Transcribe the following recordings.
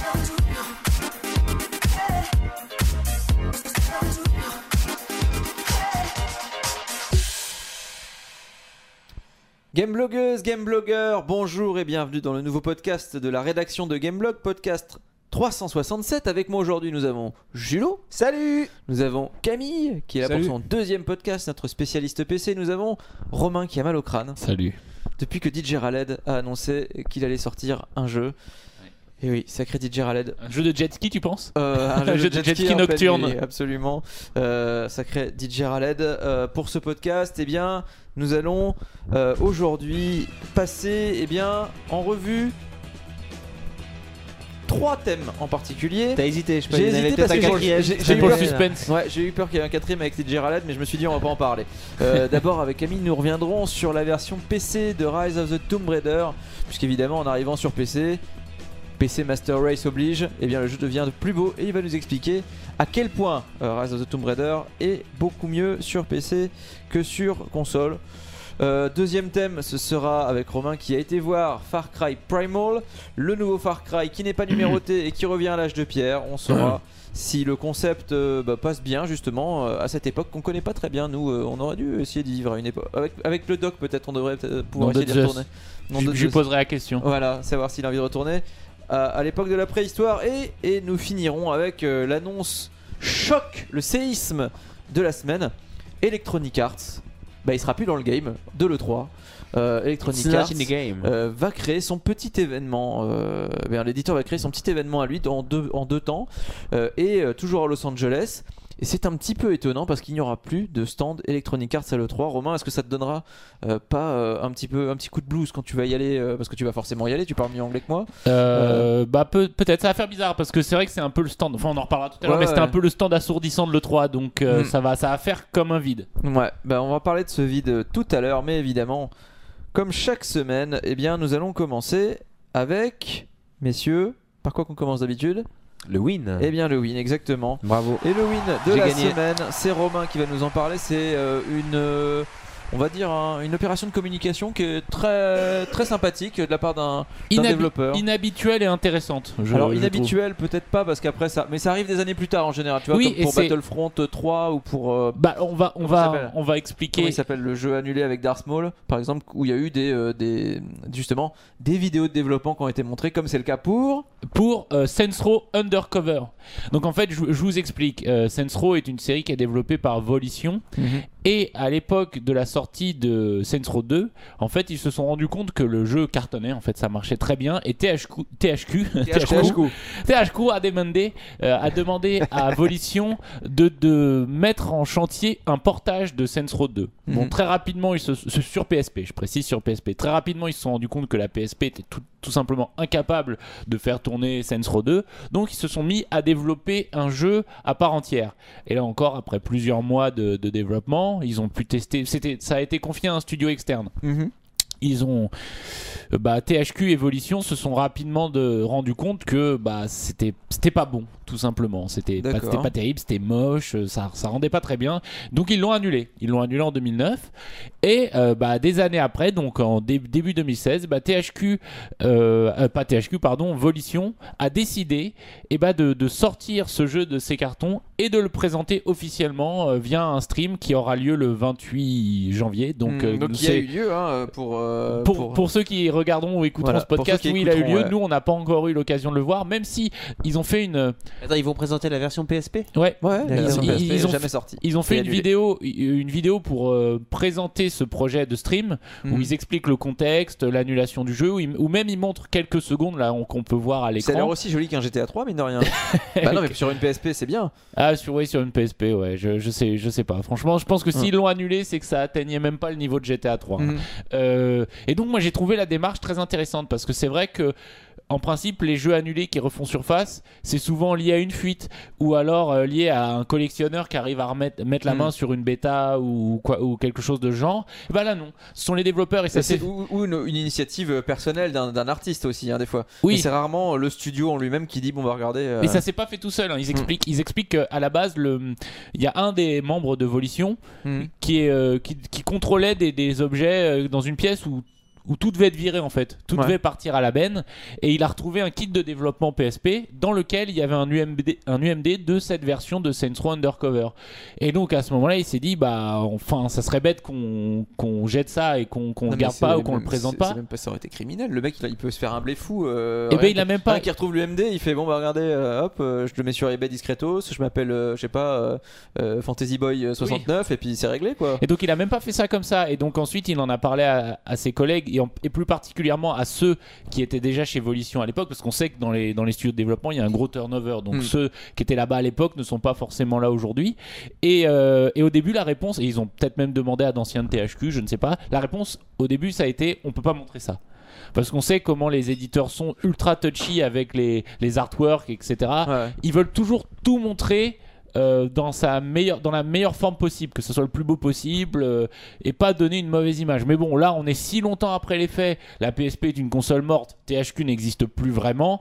Gameblogueuse, gameblogueur, bonjour et bienvenue dans le nouveau podcast de la rédaction de Gameblog, podcast 367. Avec moi aujourd'hui nous avons Julo. Salut. Nous avons Camille qui est là Salut. pour son deuxième podcast, notre spécialiste PC. Nous avons Romain qui a mal au crâne. Salut. Depuis que DJ Raled a annoncé qu'il allait sortir un jeu. Et oui, sacré DJ Raled. Un jeu de jet ski, tu penses? Un jeu de jet ski en pleine nocturne. nuit, absolument. Sacré DJ Raled. Pour ce podcast, eh bien, nous allons aujourd'hui passer en revue 3 thèmes en particulier. T'as hésité, je peux J'ai il y en avait hésité peut-être parce un que quatrième. C'est pour le suspense. Ouais, j'ai eu peur qu'il y ait un quatrième avec DJ Raled, mais je me suis dit on va pas en parler. D'abord avec Camille, nous reviendrons sur la version PC de Rise of the Tomb Raider, puisqu'évidemment en arrivant sur PC Master Race oblige, eh bien le jeu devient de plus beau et il va nous expliquer à quel point Rise of the Tomb Raider est beaucoup mieux sur PC que sur console. Deuxième thème, ce sera avec Romain qui a été voir Far Cry Primal, le nouveau Far Cry qui n'est pas numéroté et qui revient à l'âge de pierre. On saura si le concept passe bien justement à cette époque qu'on connaît pas très bien. Nous, on aurait dû essayer d'y vivre à une époque. Avec le doc, peut-être on devrait pouvoir essayer d'y retourner. Je lui poserai la question. Voilà, savoir s'il a envie de retourner à l'époque de la préhistoire. Et nous finirons avec l'annonce choc, le séisme de la semaine. Electronic Arts, il sera plus dans le game de l'E3. Electronic Arts va créer son petit événement. L'éditeur va créer son petit événement à lui en deux temps, toujours à Los Angeles. Et c'est un petit peu étonnant parce qu'il n'y aura plus de stand Electronic Arts à l'E3. Romain, est-ce que ça te donnera un petit coup de blues quand tu vas y aller, parce que tu vas forcément y aller, tu parles mieux anglais que moi. Peut-être ça va faire bizarre parce que c'est vrai que c'est un peu le stand, enfin on en reparlera tout à l'heure, mais c'était un peu le stand assourdissant de l'E3, donc ça va faire comme un vide. Ouais, on va parler de ce vide tout à l'heure, mais évidemment, comme chaque semaine, nous allons commencer avec, messieurs, par quoi qu'on commence d'habitude ? Le win. Eh bien le win, exactement. Bravo. Et le win de J'ai la gagné. semaine, c'est Romain qui va nous en parler. C'est on va dire une opération de communication qui est très, très sympathique de la part d'un développeur. Inhabituelle et intéressante. Alors inhabituelle peut-être pas parce qu'après ça, mais ça arrive des années plus tard en général. Tu vois, oui, comme pour Battlefront 3 ou pour. On va expliquer. Comment il s'appelle le jeu annulé avec Darth Maul, par exemple, où il y a eu justement des vidéos de développement qui ont été montrées, comme c'est le cas pour Saints Row Undercover. Donc en fait, je vous explique. Saints Row est une série qui est développée par Volition. Et à l'époque de la sortie de Saints Row 2, en fait, ils se sont rendus compte que le jeu cartonnait, en fait, ça marchait très bien. Et THQ a demandé à Volition de mettre en chantier un portage de Saints Row 2. Bon, très rapidement, sur PSP, je précise sur PSP, très rapidement, ils se sont rendus compte que la PSP était tout simplement incapable de faire tourner Saints Row 2. Donc, ils se sont mis à développer un jeu à part entière. Et là encore, après plusieurs mois de développement, ils ont pu tester. Ça a été confié à un studio externe. Ils ont THQ et Volition se sont rapidement rendu compte que c'était pas bon, tout simplement. C'était pas terrible, c'était moche, ça rendait pas très bien. Donc ils l'ont annulé. Ils l'ont annulé en 2009. Et des années après, donc en début 2016, Volition a décidé de sortir ce jeu de ses cartons et de le présenter officiellement via un stream qui aura lieu le 28 janvier. Donc il y a eu lieu pour ceux qui regarderont ou écouteront ce podcast, oui, il a eu lieu. Ouais. Nous, on n'a pas encore eu l'occasion de le voir, même si ils ont fait une. Attends, ils vont présenter la version PSP ? Ouais. Ils ont jamais sorti. Ils ont fait une vidéo pour présenter ce projet de stream où ils expliquent le contexte, l'annulation du jeu, ou même ils montrent quelques secondes là qu'on peut voir à l'écran. Ça a l'air aussi joli qu'un GTA 3, mine de rien. Non, mais sur une PSP, c'est bien. Ah, sur une PSP, ouais. Je sais pas. Franchement, je pense que s'ils l'ont annulé, c'est que ça atteignait même pas le niveau de GTA 3. Et donc moi j'ai trouvé la démarche très intéressante parce que c'est vrai que en principe, les jeux annulés qui refont surface, c'est souvent lié à une fuite ou alors lié à un collectionneur qui arrive à mettre la main sur une bêta ou quelque chose de genre. Et là non, ce sont les développeurs ou une initiative personnelle d'un artiste aussi, des fois. Oui. Mais c'est rarement le studio en lui-même qui dit bon, on va regarder. Et ça s'est pas fait tout seul. Ils expliquent qu'à la base, il y a un des membres de Volition qui contrôlait des objets dans une pièce où où tout devait être viré en fait, tout devait partir à la benne, et il a retrouvé un kit de développement PSP dans lequel il y avait un UMD de cette version de Saints Row Undercover. Et donc à ce moment-là, il s'est dit enfin ça serait bête qu'on jette ça et qu'on le garde pas ou qu'on le présente pas. C'est même pas, ça aurait été criminel. Le mec il peut se faire un blé fou. Et ben il a même pas. Qui retrouve l'UMD, il fait bon regardez, hop, je le mets sur eBay discretos, je m'appelle je sais pas Fantasy Boy 69 et puis c'est réglé quoi. Et donc il a même pas fait ça comme ça. Et donc ensuite il en a parlé à ses collègues et plus particulièrement à ceux qui étaient déjà chez Volition à l'époque, parce qu'on sait que dans les studios de développement il y a un gros turnover, donc ceux qui étaient là-bas à l'époque ne sont pas forcément là aujourd'hui. Et au début la réponse, et ils ont peut-être même demandé à d'anciens de THQ, je ne sais pas, la réponse au début ça a été on peut pas montrer ça. Parce qu'on sait comment les éditeurs sont ultra touchy avec les artworks, etc. Ouais. Ils veulent toujours tout montrer dans la meilleure forme possible, que ce soit le plus beau possible et pas donner une mauvaise image. Mais bon, là on est si longtemps après les faits, la PSP est une console morte, THQ n'existe plus vraiment,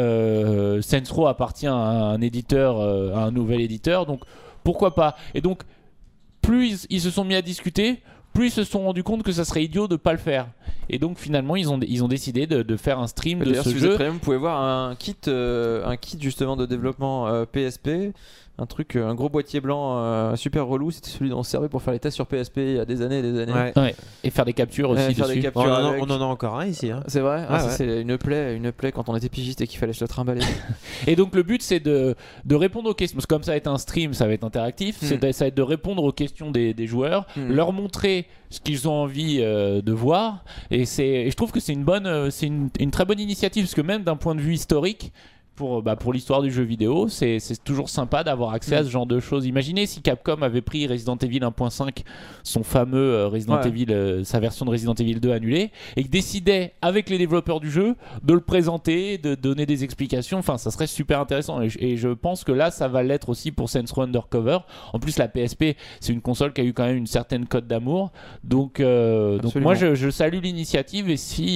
Saints Row appartient à un éditeur, à un nouvel éditeur, donc pourquoi pas. Et donc plus ils se sont mis à discuter, plus ils se sont rendus compte que ça serait idiot de pas le faire. Et donc finalement ils ont décidé de faire un stream de ce jeu. Vous pouvez voir un kit justement de développement PSP. Un gros boîtier blanc super relou, c'était celui dont on se servait pour faire les tests sur PSP il y a des années et des années. Ouais. Et faire des captures aussi dessus. On en a encore un ici. Hein. C'est vrai, c'est une plaie quand on était pigiste et qu'il fallait se le trimballer. Et donc le but c'est de répondre aux questions, parce que comme ça va être un stream, ça va être interactif, ça va être de répondre aux questions des joueurs, leur montrer ce qu'ils ont envie de voir, et je trouve que c'est une très bonne initiative, parce que même d'un point de vue historique, pour l'histoire du jeu vidéo, c'est toujours sympa d'avoir accès à ce genre de choses. Imaginez si Capcom avait pris Resident Evil 1.5, son fameux Resident Evil, sa version de Resident Evil 2 annulée, et que décidait avec les développeurs du jeu de le présenter, de donner des explications. Enfin, ça serait super intéressant. Et je pense que là, ça va l'être aussi pour Saints Row Undercover. En plus, la PSP, c'est une console qui a eu quand même une certaine cote d'amour. Donc moi, je salue l'initiative, et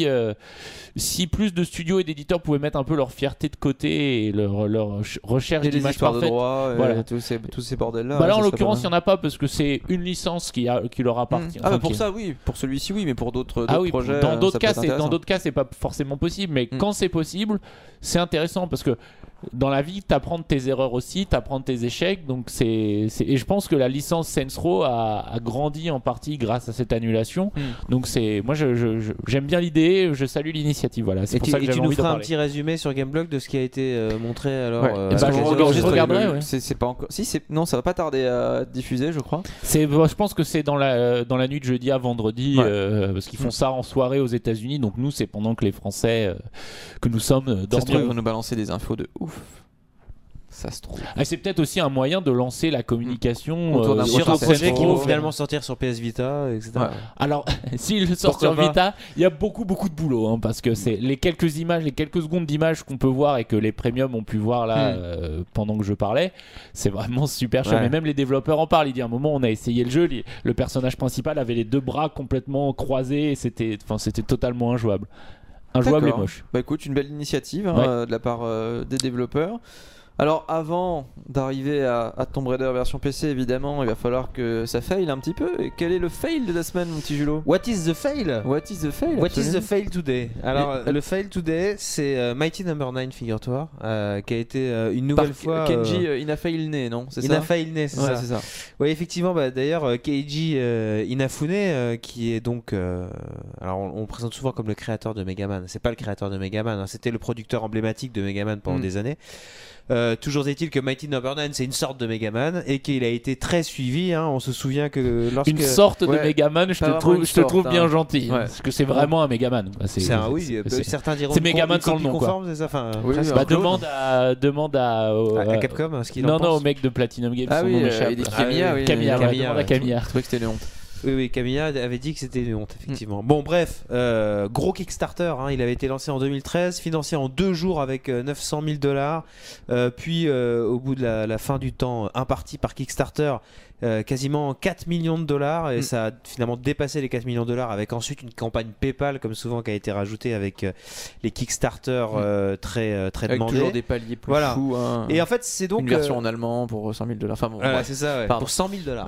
si plus de studios et d'éditeurs pouvaient mettre un peu leur fierté de côté et leur recherche d'image parfaite, voilà, tous ces bordels là. Là en l'occurrence il n'y en a pas, parce que c'est une licence qui leur appartient. Pour ça oui, pour celui-ci oui, mais pour d'autres projets dans d'autres cas c'est pas forcément possible, mais quand c'est possible c'est intéressant, parce que dans la vie t'apprends de tes erreurs aussi, t'apprends de tes échecs, donc et je pense que la licence Saints Row a grandi en partie grâce à cette annulation. Donc moi j'aime bien l'idée, je salue l'initiative, voilà, c'est pour ça que j'avais envie de parler. Tu nous feras un petit résumé sur Gameblog de ce qui a été montré alors. Je regarderai. C'est pas encore. Non, ça va pas tarder à être diffusé, je crois. Je pense que c'est dans la nuit de jeudi à vendredi, parce qu'ils font ça en soirée aux États-Unis. Donc nous, c'est pendant que les Français que nous sommes dorment. Ils vont nous balancer des infos de ouf. Ça se trouve. C'est peut-être aussi un moyen de lancer la communication autour d'un projet qui vont finalement sortir sur PS Vita, etc. Alors, s'il sort sur Vita, il y a beaucoup de boulot, hein, parce que c'est les quelques secondes d'images qu'on peut voir et que les premiums ont pu voir là pendant que je parlais, c'est vraiment super cher. Mais même les développeurs en parlent. Il dit à un moment, on a essayé le jeu, le personnage principal avait les deux bras complètement croisés, et c'était totalement injouable. Injouable et moche. Écoute, une belle initiative de la part des développeurs. Alors avant d'arriver à Tomb Raider version PC, évidemment il va falloir que ça faille un petit peu. Et quel est le fail de la semaine, mon petit Julot? What is the fail? What is the fail today? Alors le fail today, c'est Mighty No. 9, figure-toi, qui a été une nouvelle fois Kenji Inafune, non? C'est ça? Inafune, c'est ça. C'est ça. Oui, effectivement, d'ailleurs Keiji Inafune, qui est donc alors on présente souvent comme le créateur de Megaman. C'est pas le créateur de Megaman, hein. C'était le producteur emblématique de Megaman pendant des années. Toujours est-il que Mighty No. 9 c'est une sorte de Megaman, et qu'il a été très suivi, hein. On se souvient que une sorte de Megaman, je te trouve bien gentil, parce que c'est vraiment un Megaman. Certains diront c'est Megaman sans le nom, conforme, c'est ça. Enfin, demande à Capcom ce qu'il en pense. Au mec de Platinum Games, son nom m'échappe. Camilla. Demande à Camilla. Je trouvais que c'était une honte. Oui, Camilla avait dit que c'était une honte, effectivement. Bon, bref, gros Kickstarter, hein, il avait été lancé en 2013, financé en 2 jours avec $900 000, puis au bout de la fin du temps imparti par Kickstarter, quasiment 4 millions de dollars et ça a finalement dépassé les 4 millions de dollars avec ensuite une campagne PayPal comme souvent qui a été rajoutée avec les Kickstarter très avec demandés. toujours des paliers plus fous. Hein. Et en fait, c'est donc une version en allemand pour 100 000 $. Enfin bon, c'est ça, pour 100 000 $.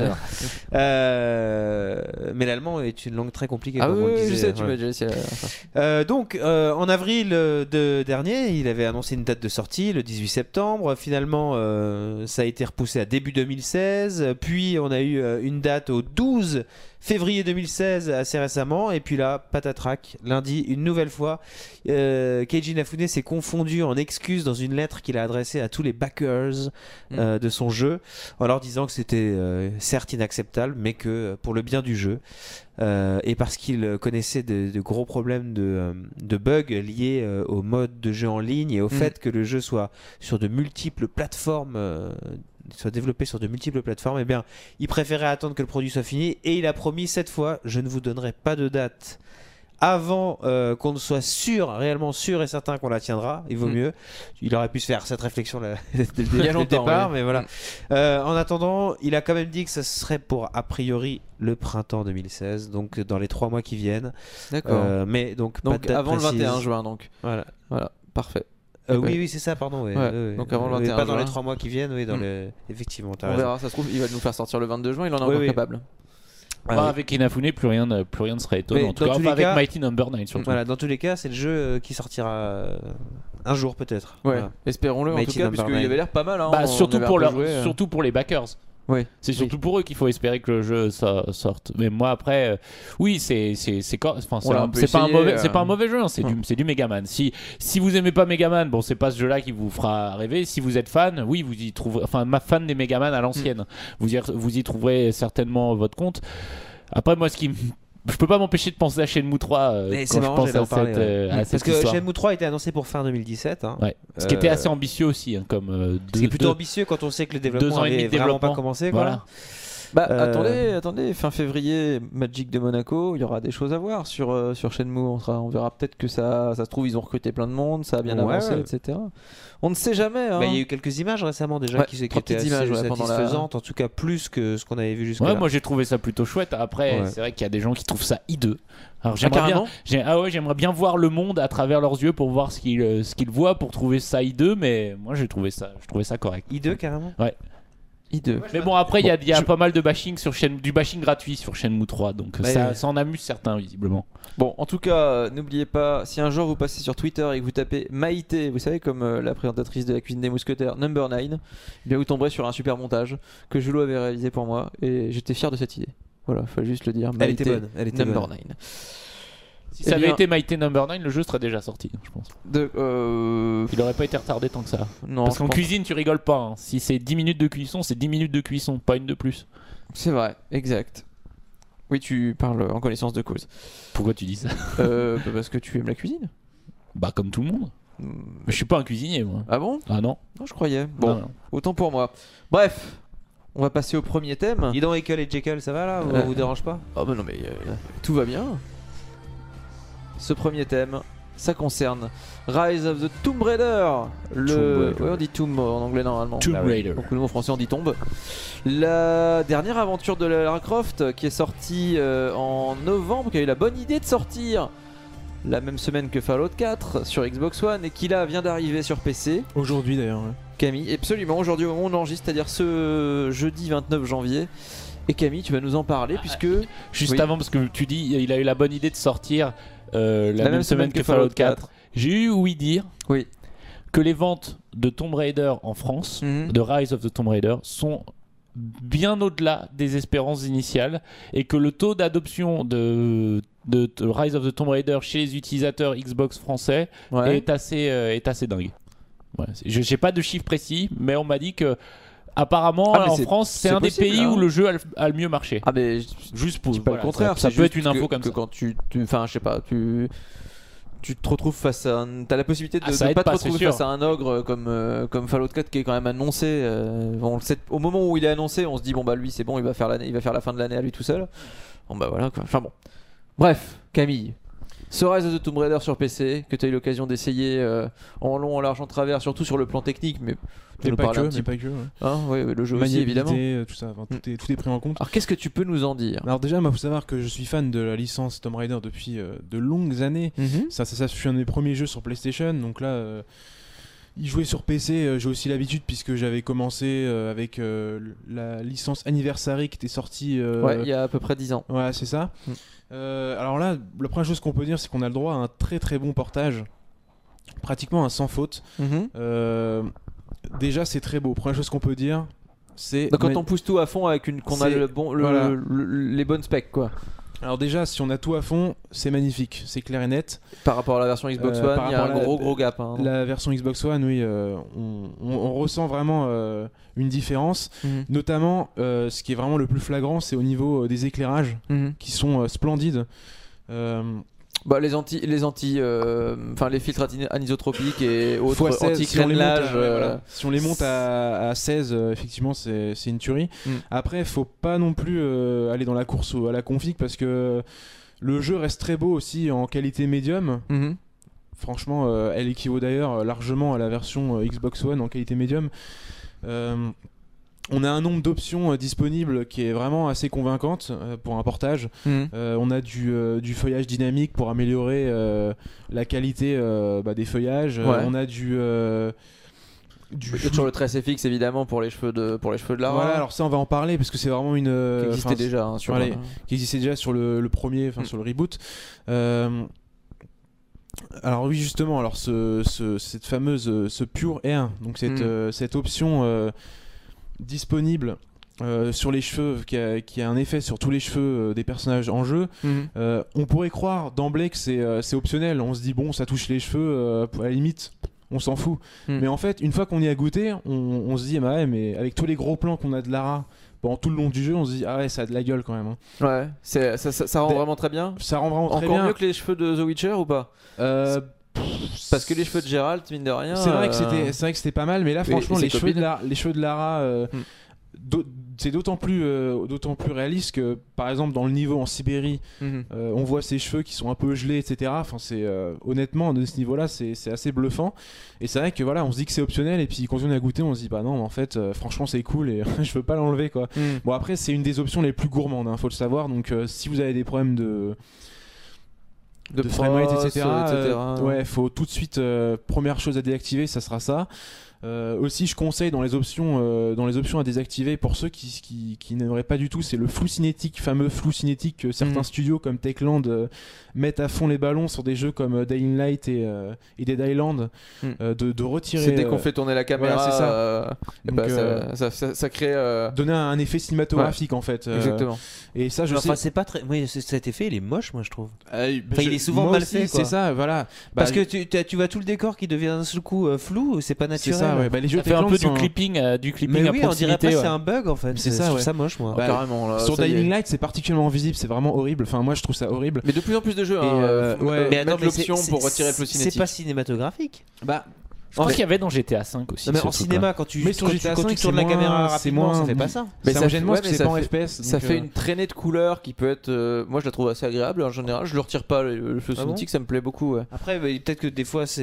Mais l'allemand est une langue très compliquée. Ah comme on le oui, disait. je sais, tu m'as déjà essayé. Donc, en avril dernier, il avait annoncé une date de sortie, le 18 septembre. Finalement, ça a été repoussé à début 2016. Puis, on a eu une date au 12 février 2016, assez récemment. Et puis là, patatrac, lundi, une nouvelle fois, Keiji Inafune s'est confondu en excuses dans une lettre qu'il a adressée à tous les backers de son jeu, en leur disant que c'était certes inacceptable, mais que pour le bien du jeu, et parce qu'il connaissait de gros problèmes de bugs liés au mode de jeu en ligne et au fait que le jeu soit sur de multiples plateformes, soit développé sur de multiples plateformes, eh bien, il préférait attendre que le produit soit fini et il a promis cette fois, je ne vous donnerai pas de date avant qu'on ne soit réellement sûr et certain qu'on la tiendra. Il vaut mieux. Il aurait pu se faire cette réflexion là, dès le départ, mais voilà. En attendant, il a quand même dit que ça serait pour a priori le printemps 2016, donc dans les 3 mois qui viennent. D'accord. Mais donc pas de date avant précise. le 21 juin, donc. Voilà, parfait. Oui, c'est ça, pardon. Donc avant le 21 pas dans juin. les 3 mois qui viennent, effectivement. On verra, ça se trouve, il va nous faire sortir le 22 juin, il en est encore capable. Avec Inafune, plus rien ne serait étonnant. En tout cas, avec Mighty Number 9 surtout. Voilà, dans tous les cas, c'est le jeu qui sortira un jour peut-être. Ouais, voilà. Espérons-le en tout cas, puisqu'il avait l'air pas mal. Hein, surtout pour les backers. Oui. C'est surtout pour eux qu'il faut espérer que le jeu sorte. Mais moi après, oui, c'est pas un mauvais jeu, hein, c'est du Megaman. Si vous aimez pas Megaman, bon, c'est pas ce jeu-là qui vous fera rêver. Si vous êtes fan, oui, vous y trouverez. Enfin, fan des Megaman à l'ancienne, vous y trouverez certainement votre compte. Après, moi, je peux pas m'empêcher de penser à Shenmue 3 quand je pense à cette parce que histoire. Shenmue 3 était annoncé pour fin 2017. Hein. Ouais. Ce qui était assez ambitieux aussi, hein, comme ce qui est plutôt ambitieux quand on sait que le développement n'avait vraiment pas commencé. Quoi. Voilà. Attendez, fin février, Magic de Monaco, il y aura des choses à voir sur Shenmue. On verra peut-être que ça se trouve, ils ont recruté plein de monde, ça a bien avancé, etc. On ne sait jamais. Hein. Il y a eu quelques images récemment déjà qui étaient assez satisfaisantes, en tout cas plus que ce qu'on avait vu jusque-là. Ouais, moi j'ai trouvé ça plutôt chouette. Après, c'est vrai qu'il y a des gens qui trouvent ça hideux. Alors j'aimerais bien voir le monde à travers leurs yeux pour voir ce qu'ils voient, pour trouver ça hideux, mais moi je trouvais ça correct. Hideux carrément. Ouais. hideux. Mais bon, après, il y a pas mal de bashing du bashing gratuit sur Shenmue 3, donc ça en amuse certains, visiblement. Bon, en tout cas, n'oubliez pas, si un jour vous passez sur Twitter et que vous tapez Maïté, vous savez, comme la présentatrice de la cuisine des mousquetaires, Number 9, eh bien vous tomberez sur un super montage que Julo avait réalisé pour moi et j'étais fier de cette idée. Voilà, il fallait juste le dire. Elle était bonne. Elle était Number bonne. 9. Si ça avait été Mighty Number 9, le jeu serait déjà sorti, je pense. Il aurait pas été retardé tant que ça. Non, parce qu'en cuisine, tu rigoles pas. Hein. Si c'est 10 minutes de cuisson, c'est 10 minutes de cuisson, pas une de plus. C'est vrai, exact. Oui, tu parles en connaissance de cause. Pourquoi tu dis ça? Parce que tu aimes la cuisine. Bah, comme tout le monde. Mais je suis pas un cuisinier, moi. Ah bon? Ah non. Non, je croyais. Bon, non. Autant pour moi. Bref, on va passer au premier thème. Dis donc, Ekel et Jekyll, ça va là? Vous dérange pas? Ah bah non, mais tout va bien. Ce premier thème, ça concerne Rise of the Tomb Raider. Ouais, on dit Tomb en anglais normalement. Tomb Raider. Donc le mot français on dit tombe. La dernière aventure de Lara Croft qui est sortie en novembre, qui a eu la bonne idée de sortir la même semaine que Fallout 4 sur Xbox One et qui là vient d'arriver sur PC. Aujourd'hui d'ailleurs. Ouais. Camille, absolument, aujourd'hui au moment où on enregistre, c'est-à-dire ce jeudi 29 janvier. Et Camille, tu vas nous en parler puisque... Juste avant, parce que tu dis il a eu la bonne idée de sortir la même semaine que Fallout 4. J'ai eu ouï dire que les ventes de Tomb Raider en France, de Rise of the Tomb Raider, sont bien au-delà des espérances initiales et que le taux d'adoption de Rise of the Tomb Raider chez les utilisateurs Xbox français est assez dingue. Ouais, j'ai pas de chiffres précis, mais on m'a dit que apparemment en France c'est un possible, des pays où le jeu a le mieux marché. Ah mais juste pour pas le contraire, ça peut être une info comme que ça. Quand enfin je sais pas, tu te retrouves face à t'as la possibilité de ça pas te pas, retrouver face à un ogre comme Fallout 4 qui est quand même annoncé. On le sait, au moment où il est annoncé, on se dit bon bah lui c'est bon, il va faire la fin de l'année à lui tout seul. Bon bah voilà quoi. Enfin bon. Bref, Camille. Ce Rise of the Tomb Raider sur PC que tu as eu l'occasion d'essayer en long, en large, en travers, surtout sur le plan technique, mais tu nous parles un petit peu. Pas que, ouais. Hein, ouais, le jeu aussi évidemment. Tout ça, tout est pris en compte. Alors qu'est-ce que tu peux nous en dire? Alors déjà, il faut savoir que je suis fan de la licence Tomb Raider depuis de longues années. Ça, je suis un des premiers jeux sur PlayStation, donc là. Y jouer sur PC, j'ai aussi l'habitude puisque j'avais commencé avec la licence Anniversary qui était sortie. Ouais, il y a à peu près 10 ans. Ouais, c'est ça. Alors là, la première chose qu'on peut dire, c'est qu'on a le droit à un très très bon portage, pratiquement un sans faute. Déjà, c'est très beau. Première chose qu'on peut dire, c'est. Donc quand on pousse tout à fond avec qu'on a les bonnes specs, quoi. Alors déjà, si on a tout à fond, c'est magnifique, c'est clair et net. Par rapport à la version Xbox One, il y a un gros gap. Hein. La version Xbox One, oui, on ressent vraiment une différence. Notamment, ce qui est vraiment le plus flagrant, c'est au niveau des éclairages, qui sont splendides. Les filtres anisotropiques et autres x16, anti-crénelage. Si on les monte à 16, effectivement, c'est une tuerie. Après, il faut pas non plus aller dans la course ou à la config parce que le jeu reste très beau aussi en qualité médium. Franchement, elle équivaut d'ailleurs largement à la version Xbox One en qualité médium. On a un nombre d'options disponibles qui est vraiment assez convaincante pour un portage. On a du feuillage dynamique pour améliorer la qualité des feuillages. On a sur le tresse FX évidemment pour les cheveux de Lara. Voilà, alors ça on va en parler parce que c'est vraiment une qui existait déjà qui existait déjà sur le premier, sur le reboot. Alors oui, justement, alors cette fameuse Pure Air, donc cette option disponible sur les cheveux qui a un effet sur tous les cheveux des personnages en jeu. On pourrait croire d'emblée que c'est optionnel. On se dit bon, ça touche les cheveux, à la limite on s'en fout. Mais en fait, une fois qu'on y a goûté, on se dit mais avec tous les gros plans qu'on a de Lara pendant tout le long du jeu, on se dit ça a de la gueule quand même. Ouais, ça rend vraiment très bien. Ça rend vraiment très bien. Encore mieux que les cheveux de The Witcher ou pas? Parce que les cheveux de Geralt, mine de rien. C'est vrai que c'était pas mal, mais là franchement les cheveux de Lara c'est d'autant plus réaliste que par exemple dans le niveau en Sibérie, on voit ses cheveux qui sont un peu gelés, etc. Enfin, honnêtement de ce niveau-là, c'est assez bluffant. Et c'est vrai que voilà, on se dit que c'est optionnel et puis quand on a goûté, on se dit non, mais en fait, franchement c'est cool et je veux pas l'enlever quoi. Bon après c'est une des options les plus gourmandes, faut le savoir. Donc si vous avez des problèmes de framerate, etc. Ouais, faut tout de suite première chose à déactiver, ça sera ça. Aussi, je conseille dans les options à désactiver pour ceux qui n'aimeraient pas du tout, c'est le flou cinétique, fameux flou cinétique que certains studios comme Techland mettent à fond les ballons sur des jeux comme Dying Light et Dead Island, de retirer. C'est dès qu'on fait tourner la caméra, voilà, c'est ça. Ça crée donner un effet cinématographique en fait. Exactement. Et ça, c'est pas très. Oui, cet effet, il est moche, moi je trouve. Il est souvent mal fait. C'est ça, voilà. Parce que tu vois tout le décor qui devient d'un seul coup flou, c'est pas naturel. C'est ça, ouais. Les jeux fait un peu du clipping à proximité. On dirait pas c'est un bug en fait. C'est ça, je trouve ça moche, moi. Carrément. Là, sur Dying Light, c'est particulièrement visible, c'est vraiment horrible. Enfin, moi je trouve ça horrible. Mais de plus en plus de jeux. Mais attends, l'option pour retirer le flou cinétique. C'est pas cinématographique. Je crois qu'il y avait dans GTA 5 aussi. Mais en cinéma, quand tu tournes la caméra rapidement, ça fait pas ça. Mais ça gêne moins parce que c'est pas en FPS. Ça fait une traînée de couleurs qui peut être. Moi, je la trouve assez agréable en général. Je le retire pas le flou cinétique, ça me plaît beaucoup. Après, peut-être que des fois, ça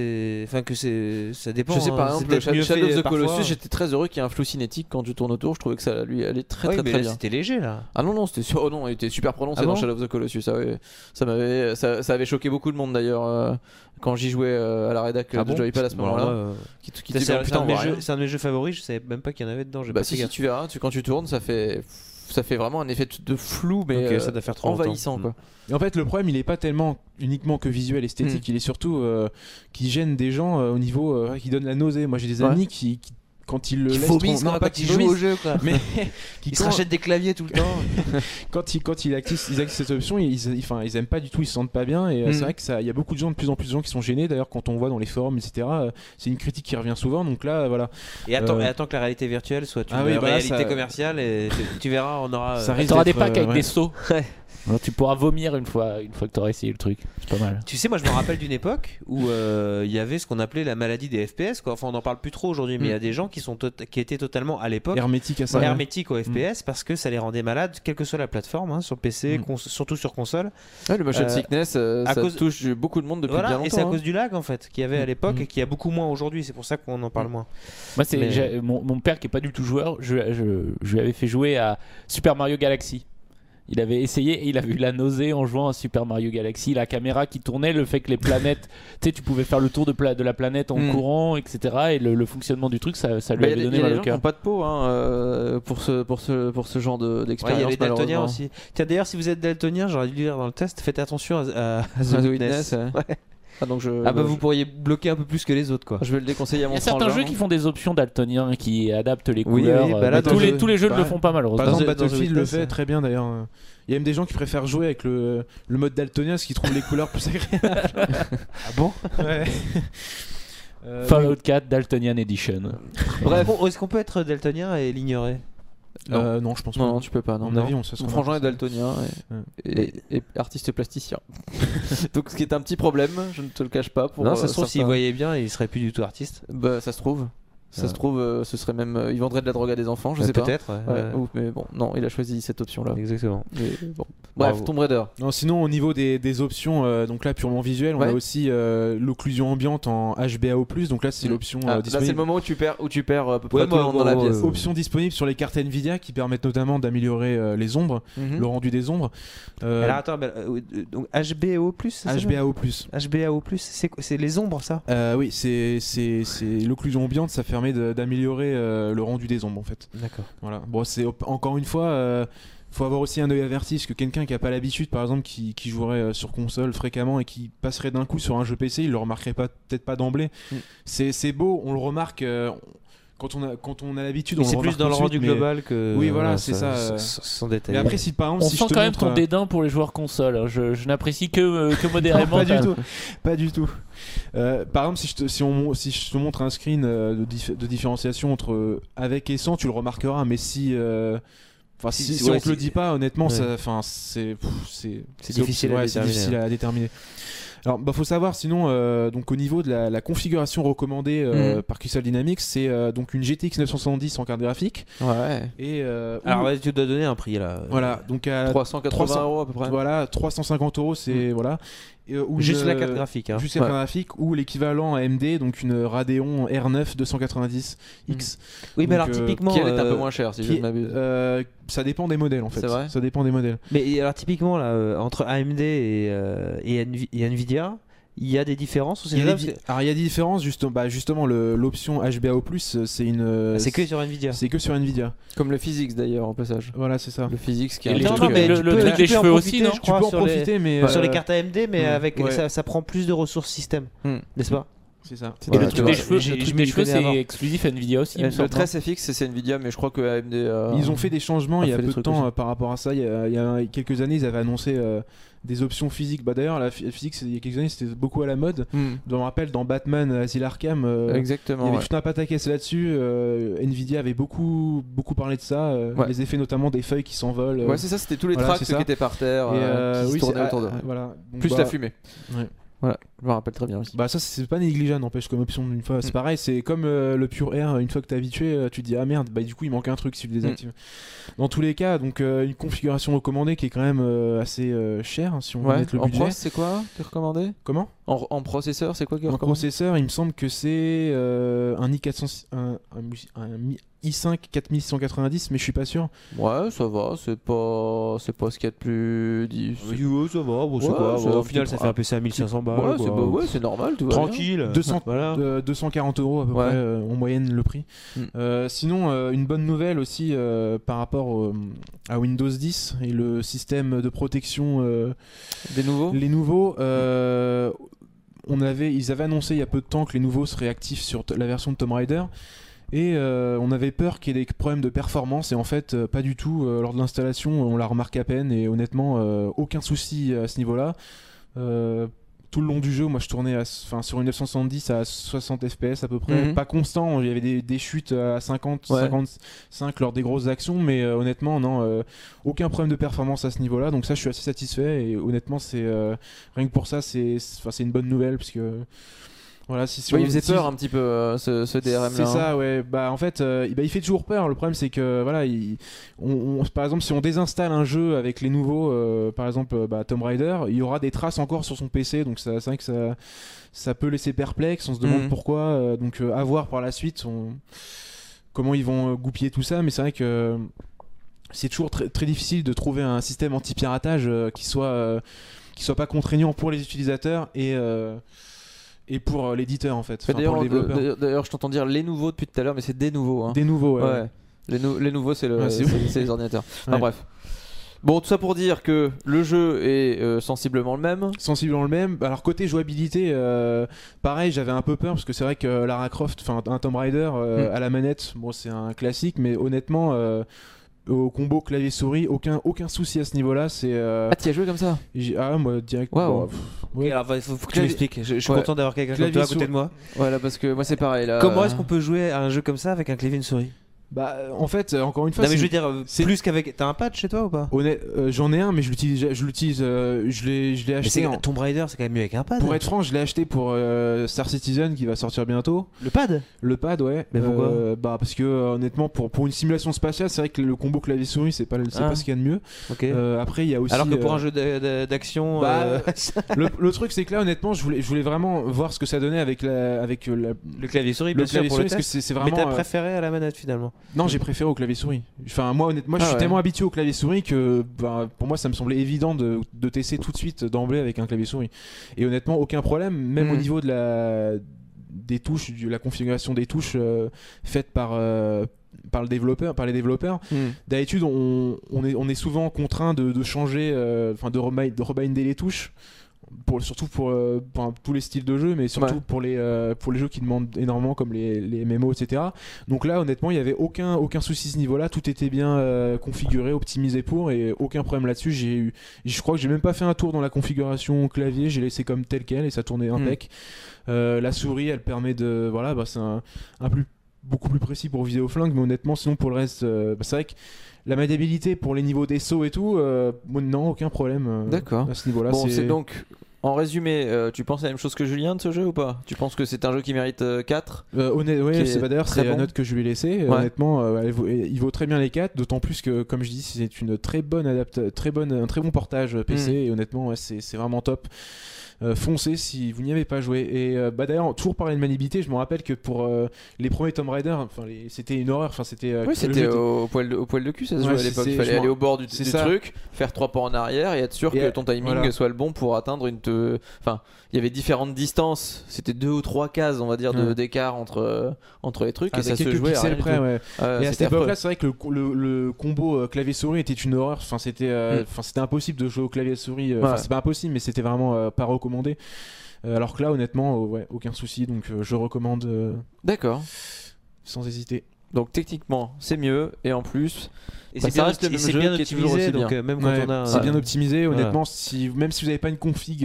dépend. Je sais par exemple, Shadow of the Colossus, j'étais très heureux qu'il y ait un flou cinétique quand je tourne autour. Je trouvais que ça lui allait très bien. C'était léger là. Ah non, c'était sûr. Non, il était super prononcé dans Shadow of the Colossus. Ça avait choqué beaucoup de monde d'ailleurs quand j'y jouais à la rédac de Joypad à ce moment-là. C'est un de mes jeux favoris, je savais même pas qu'il y en avait dedans. Si tu verras, quand tu tournes, ça fait vraiment un effet de flou, mais ça doit faire trop envahissant quoi. Et en fait, le problème, il est pas tellement uniquement que visuel, esthétique, il est surtout qui gêne des gens au niveau qui donne la nausée. Moi, j'ai des amis qui quand ils le laissent quand ils jouent au jeu quoi. Mais ils se rachètent des claviers tout le temps. quand ils activent cette option, ils aiment pas du tout, ils se sentent pas bien et c'est vrai que il y a beaucoup de gens, de plus en plus de gens qui sont gênés. D'ailleurs, quand on voit dans les forums, etc., c'est une critique qui revient souvent. Donc là, voilà. Et attends que la réalité virtuelle soit une réalité commerciale et tu verras, on aura. T'auras des packs avec des sauts. Alors, tu pourras vomir une fois que tu auras essayé le truc. C'est pas mal. Tu sais, moi je me rappelle d'une époque où il y avait ce qu'on appelait la maladie des FPS quoi. Enfin, on n'en parle plus trop aujourd'hui, mais il y a des gens qui qui étaient totalement à l'époque hermétique à ça. hermétiques au FPS parce que ça les rendait malades, quelle que soit la plateforme, sur PC, surtout sur console. Ouais, le motion sickness, ça touche beaucoup de monde depuis bien longtemps. Et c'est à cause du lag en fait qu'il y avait à l'époque et qu'il y a beaucoup moins aujourd'hui. C'est pour ça qu'on en parle moins. Moi, mon père qui est pas du tout joueur, je lui avais fait jouer à Super Mario Galaxy. Il avait essayé et il avait eu la nausée en jouant à Super Mario Galaxy, la caméra qui tournait, le fait que les planètes, tu pouvais faire le tour de la planète en courant, etc. Et le fonctionnement du truc, ça lui avait donné mal au cœur. Il y a des gens qui n'ont pas de peau pour ce genre d'expérience. Il y a les daltoniens aussi. Tiens, d'ailleurs, si vous êtes daltonien, j'aurais dû le dire dans le test, faites attention à The Witness. Ouais. Vous pourriez bloquer un peu plus que les autres, quoi. Je vais le déconseiller à mon frangin. Il y a certains jeux qui font des options daltoniens qui adaptent les couleurs. Tous les jeux ne le font pas malheureusement. Par exemple, Battlefield le fait très bien d'ailleurs. Il y a même des gens qui préfèrent jouer avec le mode daltonien parce qu'ils trouvent les couleurs plus agréables. Ah bon? Ouais. Fallout 4 Daltonian Edition. Bref, est-ce qu'on peut être daltonien et l'ignorer? Non, je pense pas. Non, tu peux pas. À mon avis, mon frangin est daltonien et artiste plasticien. Donc, ce qui est un petit problème, je ne te le cache pas. Non, ça se trouve, s'il voyait bien, il serait plus du tout artiste. Bah, ça se trouve. Ça se trouve, ce serait même. Il vendrait de la drogue à des enfants, je sais pas. Peut-être, mais bon, non, il a choisi cette option-là. Exactement. Mais bon. Bref, Tomb Raider. Non, sinon, au niveau des options, donc là, purement visuel, on a aussi l'occlusion ambiante en HBAO+. Donc là, c'est l'option disponible. Là, c'est le moment où tu perds à peu près tout le monde dans la pièce. Option disponible sur les cartes Nvidia qui permettent notamment d'améliorer les ombres, le rendu des ombres. Alors attends, donc HBAO+, HBAO+. HBAO+, c'est les ombres, ça? Oui, c'est l'occlusion ambiante, ça permet d'améliorer le rendu des ombres en fait. D'accord. Voilà. Bon, c'est encore une fois, faut avoir aussi un œil averti parce que quelqu'un qui a pas l'habitude, par exemple, qui jouerait sur console fréquemment et qui passerait d'un coup sur un jeu PC, il le remarquerait peut-être pas d'emblée. C'est beau, on le remarque. Quand on a l'habitude, on le remarque. C'est plus dans le rendu global que. Oui, voilà, c'est ça. Sans détail. Mais après, si par exemple, on sent quand même ton dédain pour les joueurs console. Je n'apprécie que modérément. Non, pas du tout. Par exemple, si je te montre un screen de différenciation entre avec et sans, tu le remarqueras. Mais si on te le dit pas, honnêtement, c'est difficile à déterminer. Alors, faut savoir, sinon, donc au niveau de la configuration recommandée par Crystal Dynamics, c'est donc une GTX 970 en carte graphique. Ouais. Et alors, tu dois donner un prix là. Voilà, donc à 380 € à peu près. Voilà, 350 €, c'est voilà. Juste la carte graphique. Hein. Juste la carte graphique ou l'équivalent AMD, donc une Radeon R9 290X. Oui, donc, mais alors typiquement. Qui est un peu moins cher si je ne m'abuse. Ça dépend des modèles en fait. C'est vrai. Ça dépend des modèles. Mais alors typiquement là, entre AMD et Nvidia, il y a des différences ou il y a des différences justement l'option HBAO+, c'est une c'est que sur Nvidia. C'est que sur Nvidia. Comme le physics d'ailleurs en passage. Voilà, c'est ça. Le physics qui est le truc des cheveux aussi, non? Je crois, tu peux en profiter mais sur les cartes AMD mais avec ça prend plus de ressources système, n'est-ce pas? C'est ça. Et le truc des cheveux, c'est exclusif à Nvidia aussi. Le trait FX c'est Nvidia, mais je crois que AMD. Ils ont fait des changements il y a peu de temps par rapport à ça. Il y a quelques années, ils avaient annoncé des options physiques. D'ailleurs, la physique, il y a quelques années, c'était beaucoup à la mode. Je me rappelle dans Batman Asile Arkham, exactement. Il y avait tout un pataquès là-dessus. Nvidia avait beaucoup parlé de ça. Les effets notamment des feuilles qui s'envolent. Ouais, c'est ça. C'était tous les tracks qui étaient par terre, qui se tournaient autour d'eux. Voilà. Plus la fumée. Ouais. Voilà, je me rappelle très bien aussi. Ça c'est pas négligeable, n'empêche, comme option une fois. C'est pareil, c'est comme le Pure Air, une fois que t'es habitué, tu te dis ah merde, du coup il manque un truc si tu le désactives. Dans tous les cas, donc une configuration recommandée qui est quand même assez chère si on veut mettre le budget. En pros, c'est quoi qui est recommandé? Comment? En processeur, c'est quoi qui est recommandé? En processeur, il me semble que c'est un i400, un i5 4690, mais je suis pas sûr. Ouais, ça va, c'est pas ce qu'il y a de plus. Oui, ça va, au final ça fait un PC à 1500 balles. Ouais, c'est normal, tout va tranquille. 240 € à peu près en moyenne le prix. Sinon, une bonne nouvelle aussi par rapport à Windows 10 et le système de protection des nouveaux. Les nouveaux. Ils avaient annoncé il y a peu de temps que les nouveaux seraient actifs sur la version de Tomb Raider. Et on avait peur qu'il y ait des problèmes de performance, et en fait pas du tout. Lors de l'installation on la remarque à peine, et honnêtement aucun souci à ce niveau là. Tout le long du jeu, moi je tournais sur une 970 à 60 fps à peu près, pas constant, il y avait des chutes à 50, 55 lors des grosses actions, mais honnêtement non, aucun problème de performance à ce niveau là, donc ça je suis assez satisfait, et honnêtement c'est rien que pour ça c'est une bonne nouvelle, parce que Voilà, si Ouais, on- il faisait si- peur un petit peu ce DRM là. C'est ça, ouais. Bah en fait, il fait toujours peur. Le problème c'est que voilà, par exemple, si on désinstalle un jeu avec les nouveaux, par exemple Tomb Raider, il y aura des traces encore sur son PC, donc c'est vrai que ça peut laisser perplexe. On se demande pourquoi. Donc à voir par la suite, comment ils vont goupiller tout ça. Mais c'est vrai que c'est toujours très, très difficile de trouver un système anti-piratage qui soit pas contraignant pour les utilisateurs et pour l'éditeur en fait. Enfin, D'ailleurs, pour le développeur. d'ailleurs, je t'entends dire les nouveaux depuis tout à l'heure, mais c'est des nouveaux. Hein. Des nouveaux, ouais. Ouais. Les nouveaux, c'est Ouais, c'est c'est les ordinateurs. Enfin Ouais. bref. Bon, tout ça pour dire que le jeu est sensiblement le même. Sensiblement le même. Alors côté jouabilité, pareil, j'avais un peu peur parce que c'est vrai que Lara Croft, enfin un Tomb Raider à la manette, bon c'est un classique, mais honnêtement au combo clavier-souris, aucun souci à ce niveau-là. C'est Ah, t'y as joué comme ça? moi direct. Waouh. Ok, alors il faut que tu Clavier- m'expliques. Je suis Ouais. content d'avoir quelqu'un comme Clavier toi à côté sous- de moi. Voilà, parce que moi c'est pareil là. Comment est-ce qu'on peut jouer à un jeu comme ça avec un clavier et une souris? Bah en fait, encore une fois, Non mais c'est- je veux dire, c'est- plus qu'avec. T'as un pad chez toi ou pas? j'en ai un, mais je l'utilise, je l'ai Mais acheté. c'est Tomb Raider, c'est quand même mieux avec un pad. Pour être franc, je l'ai acheté pour Star Citizen qui va sortir bientôt. Le pad? Le pad, ouais. Mais pourquoi Bah parce que honnêtement, pour une simulation spatiale, c'est vrai que le combo clavier-souris, c'est pas ce qu'il y a de mieux. Ok. Après, il y a aussi. Alors que pour un jeu d'action. bah, le truc, c'est que là, honnêtement, je voulais vraiment voir ce que ça donnait avec le le clavier souris, bien sûr, clavier pour souris, le parce que test. c'est Mais vraiment. t'as préféré à la manette finalement. Non, j'ai préféré au clavier-souris. Enfin, moi, honnêtement, je suis ouais. tellement habitué au clavier-souris que pour moi, ça me semblait évident de tester tout de suite d'emblée avec un clavier-souris. Et honnêtement, aucun problème, même au niveau des touches, de la configuration des touches faites par les développeurs. D'habitude, on est souvent contraint de changer, de rebinder les touches. Surtout pour tous les styles de jeu, mais surtout pour les jeux qui demandent énormément comme les MMO, etc. Donc là, honnêtement, il n'y avait aucun souci à ce niveau-là. Tout était bien configuré, optimisé et aucun problème là-dessus. Je crois que j'ai même pas fait un tour dans la configuration clavier. J'ai laissé comme tel quel et ça tournait impec. La souris, elle permet de c'est beaucoup plus précis pour viser au flingue, mais honnêtement, sinon pour le reste, c'est vrai que la maniabilité pour les niveaux des sauts et tout, non, aucun problème. D'accord. À ce niveau-là, Bon, c'est donc. En résumé, tu penses la même chose que Julien de ce jeu ou pas? Tu penses que c'est un jeu qui mérite 4? Ouais, c'est d'ailleurs très c'est la bon. note que je lui ai laissée. Ouais. Honnêtement, il vaut très bien les 4, d'autant plus que, comme je dis, c'est une très bonne un très bon portage PC. Et honnêtement, ouais, c'est vraiment top. Foncez si vous n'y avez pas joué. Et d'ailleurs, toujours parler de maniabilité, je me rappelle que pour les premiers Tomb Raider, c'était une horreur. C'était Oui, c'était au poil de cul, ça se Ouais, jouait à l'époque. Il fallait aller au bord du ça. truc, faire 3 pas en arrière et être sûr que ton timing voilà. soit le bon pour atteindre Enfin, il y avait différentes distances. C'était 2 ou 3 cases, on va dire, d'écart entre les trucs. Et ça se jouait à rien du près, tout. ouais. Et à cette époque-là, c'est vrai que le combo clavier-souris était une horreur. Enfin, c'était impossible de jouer au clavier-souris. Enfin, c'est pas impossible, mais c'était vraiment pas recommandé. Alors que là, honnêtement, aucun souci. Donc, je recommande D'accord. sans hésiter. Donc techniquement, c'est mieux et en plus, Et ça c'est bien, reste le même c'est jeu bien qui est toujours optimisé, aussi donc bien. même quand on a. C'est bien optimisé. Voilà. Honnêtement, même si vous n'avez pas une config.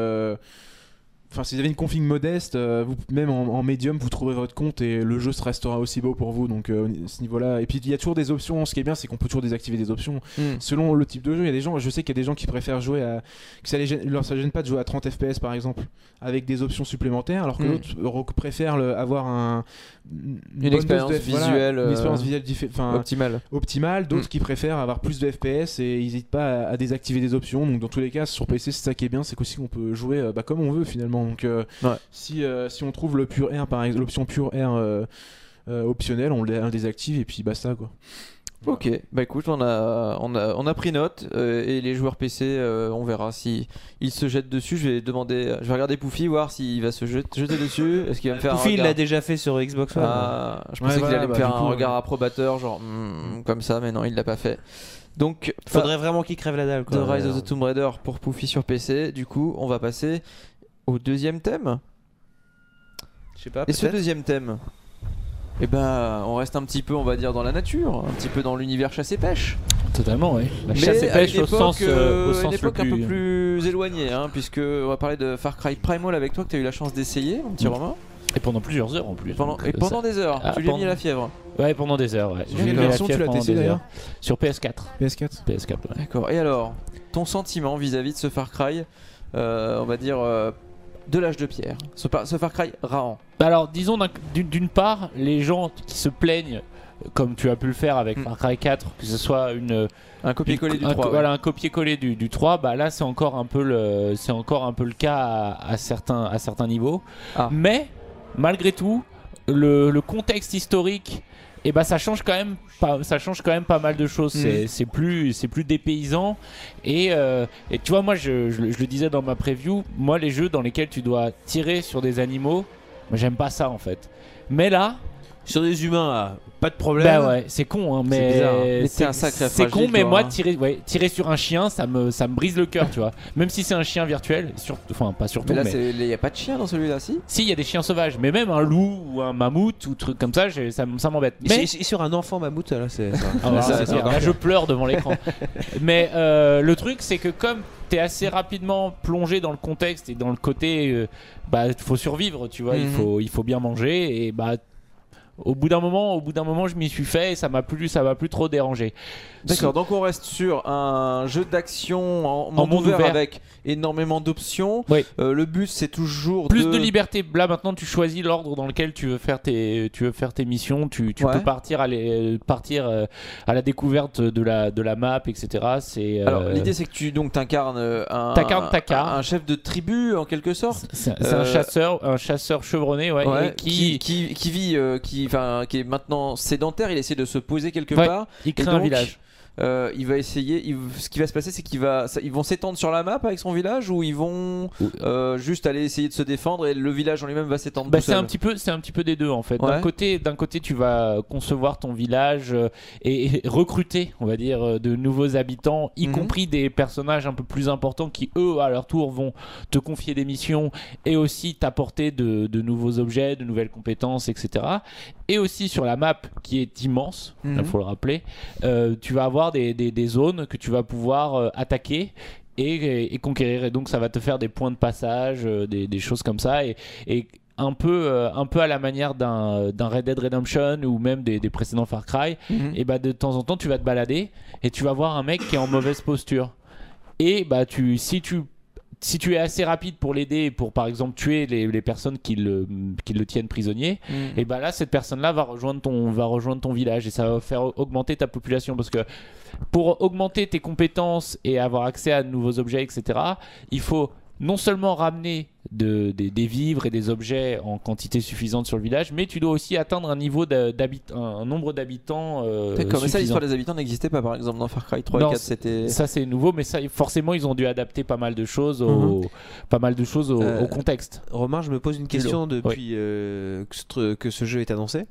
Si vous avez une config modeste, même en médium, vous trouverez votre compte et le jeu restera aussi beau pour vous. Donc, ce niveau-là. Et puis, il y a toujours des options. Ce qui est bien, c'est qu'on peut toujours désactiver des options. Selon le type de jeu, il y a des gens, je sais qu'il y a des gens qui préfèrent jouer que ça les gêne pas de jouer à 30 FPS par exemple, avec des options supplémentaires, alors que l'autre préfère avoir Une expérience visuelle, une expérience visuelle optimale. D'autres qui préfèrent avoir plus de FPS et ils n'hésitent pas à désactiver des options. Donc, dans tous les cas, sur PC, c'est ça qui est bien, c'est qu'aussi qu'on peut jouer comme on veut finalement. Donc, si on trouve le pur R, par exemple, l'option pure R optionnelle, on le désactive et puis basta quoi. Ok, bah écoute, on a pris note et les joueurs PC, on verra si ils se jettent dessus. Je vais regarder Poufy, voir s'il va se jeter dessus. Est-ce qu'il va me faire Poufy, un il regard... l'a déjà fait sur Xbox One. Je pensais qu'il allait me faire un regard approbateur, genre comme ça, mais non, il l'a pas fait. Donc, faudrait vraiment qu'il crève la dalle. The Rise of the Tomb Raider pour Poufy sur PC. Du coup, on va passer au deuxième thème. Je sais pas. Et ce deuxième thème, eh ben, on reste un petit peu, on va dire, dans la nature, un petit peu dans l'univers chasse et pêche. Totalement, oui. La Mais chasse et à pêche une au sens, une époque un peu plus éloignée, hein, puisque on va parler de Far Cry Primal avec toi, que tu as eu la chance d'essayer, mon petit Romain. Et pendant plusieurs heures en plus. Pendant ça... des heures, tu lui as mis la fièvre. Ouais, pendant des heures. Ouais. Quelle version tu l'as testé d'ailleurs? Sur PS4. PS4. PS4, ouais. D'accord. Et alors, ton sentiment vis-à-vis de ce Far Cry, on va dire de l'âge de pierre, ce Far Cry Rahan. Alors, disons d'une part, les gens qui se plaignent, comme tu as pu le faire avec Far Cry 4, que ce soit un copier-coller du 3. Voilà, un copier-coller du 3, bah là c'est encore un peu le cas à certains niveaux. Mais malgré tout, le contexte historique, et bah ça change quand même pas mal de choses. C'est plus dépaysant et tu vois, moi je le disais dans ma preview, moi les jeux dans lesquels tu dois tirer sur des animaux, moi j'aime pas ça en fait. Mais là, sur des humains, pas de problème. Bah ouais, c'est con, hein, mais c'est un sacré c'est fragile, con, mais toi, moi hein. tirer sur un chien, ça me brise le cœur, tu vois. Même si c'est un chien virtuel, enfin pas surtout. Mais là, il y a pas de chien dans celui-là, si. Si, il y a des chiens sauvages, mais même un loup ou un mammouth ou truc comme ça, ça m'embête. Mais sur un enfant mammouth, là, c'est. Là, je pleure devant l'écran. Mais le truc, c'est que comme t'es assez rapidement plongé dans le contexte et dans le côté, faut survivre, tu vois. Il faut bien manger et au bout d'un moment, je m'y suis fait et ça m'a plus trop dérangé. D'accord, donc on reste sur un jeu d'action en monde ouvert avec énormément d'options. Oui. Le but, c'est toujours plus de liberté. Là maintenant, tu choisis l'ordre dans lequel tu veux faire tes missions. Tu peux partir à la découverte de la map, etc. Alors l'idée, c'est que tu incarnes un chef de tribu en quelque sorte. C'est un chasseur chevronné, et qui vit, qui est maintenant sédentaire. Il essaie de se poser quelque part. Il crée un village. Il va essayer. Ce qui va se passer, c'est qu'ils vont s'étendre sur la map avec son village, ou ils vont juste aller essayer de se défendre et le village en lui-même va s'étendre. C'est un petit peu des deux en fait. D'un côté, tu vas concevoir ton village et recruter, on va dire, de nouveaux habitants, y compris des personnages un peu plus importants qui eux, à leur tour, vont te confier des missions et aussi t'apporter de nouveaux objets, de nouvelles compétences, etc. Et aussi sur la map qui est immense, il faut le rappeler, tu vas avoir des zones que tu vas pouvoir attaquer et conquérir, et donc ça va te faire des points de passage, des choses comme ça, et un peu à la manière d'un Red Dead Redemption ou même des précédents Far Cry, et de temps en temps tu vas te balader et tu vas voir un mec qui est en mauvaise posture, et si tu es assez rapide pour l'aider, pour par exemple tuer les personnes qui le tiennent prisonnier, et là cette personne-là va rejoindre ton village et ça va faire augmenter ta population, parce que pour augmenter tes compétences et avoir accès à de nouveaux objets, etc., il faut non seulement ramener des vivres et des objets en quantité suffisante sur le village, mais tu dois aussi atteindre un nombre d'habitants D'accord, mais ça, l'histoire des habitants n'existait pas par exemple dans Far Cry 3 et 4, c'était... Ça c'est nouveau, mais ça, forcément ils ont dû adapter pas mal de choses au contexte. Romain, je me pose une question depuis que ce jeu est annoncé.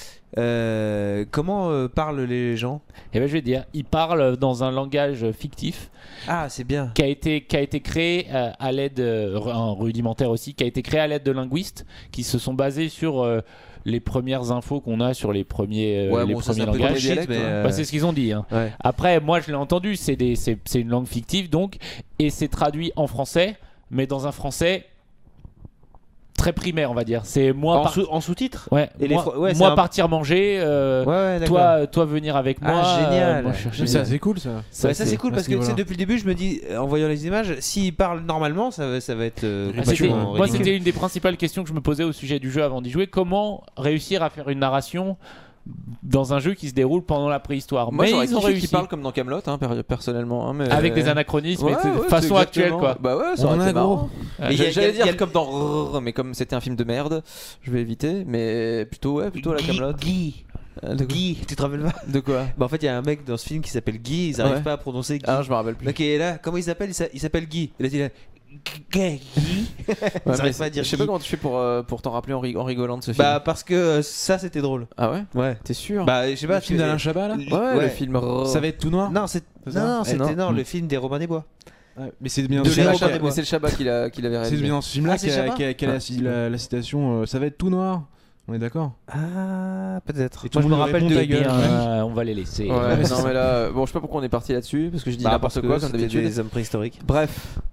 Comment parlent les gens? Je vais dire, ils parlent dans un langage fictif. Ah, c'est bien. Qui a été créé à l'aide, un rudimentaire aussi, qui a été créé à l'aide de linguistes qui se sont basés sur les premières infos qu'on a sur les premiers langages. C'est ce qu'ils ont dit. Hein. Ouais. Après, moi je l'ai entendu, c'est une langue fictive donc, et c'est traduit en français, mais dans un français très primaire, on va dire. C'est moi en sous-titres. Ouais. Et moi partir manger. Toi venir avec moi. Ah, génial. Ça c'est cool ça. Ça c'est cool parce que depuis le début je me dis, en voyant les images, s'ils parlent normalement, ça va être. Moi c'était une des principales questions que je me posais au sujet du jeu avant d'y jouer. Comment réussir à faire une narration dans un jeu qui se déroule pendant la préhistoire? Moi j'aurais kiffé qu'ils parlent comme dans Camelot, personnellement, mais avec des anachronismes, façon actuelle quoi. Bah ouais, ça aurait été marrant. J'allais dire comme dans mais comme c'était un film de merde, je vais éviter, mais plutôt à la Camelot. Guy, tu te rappelles pas? De quoi? En fait il y a un mec dans ce film qui s'appelle Guy, ils n'arrivent pas à prononcer Guy. Ah, je me rappelle plus. Ok, là comment il s'appelle? Il s'appelle Guy. Il a dit là Guy. Pas à dire. Je sais pas comment tu fais pour t'en rappeler en rigolant de ce film. Bah parce que ça c'était drôle. Ah ouais? Ouais. T'es sûr? Bah je sais pas. Le film d'Alain Chabat là? Ouais, le film. Ça va être tout noir? Non, c'était le film des Robins des Bois. Ouais, mais c'est bien. C'est le Chabat qui l'avait réalisé. C'est bien dans ce film-là qu'il y a la citation. Ça va être tout noir. On est d'accord? Ah, peut-être. Moi je me rappelle de gueule. On va les laisser. Ouais, non mais là, bon, je sais pas pourquoi on est parti là-dessus, parce que je dis n'importe quoi comme d'habitude. Des hommes préhistoriques. Bref,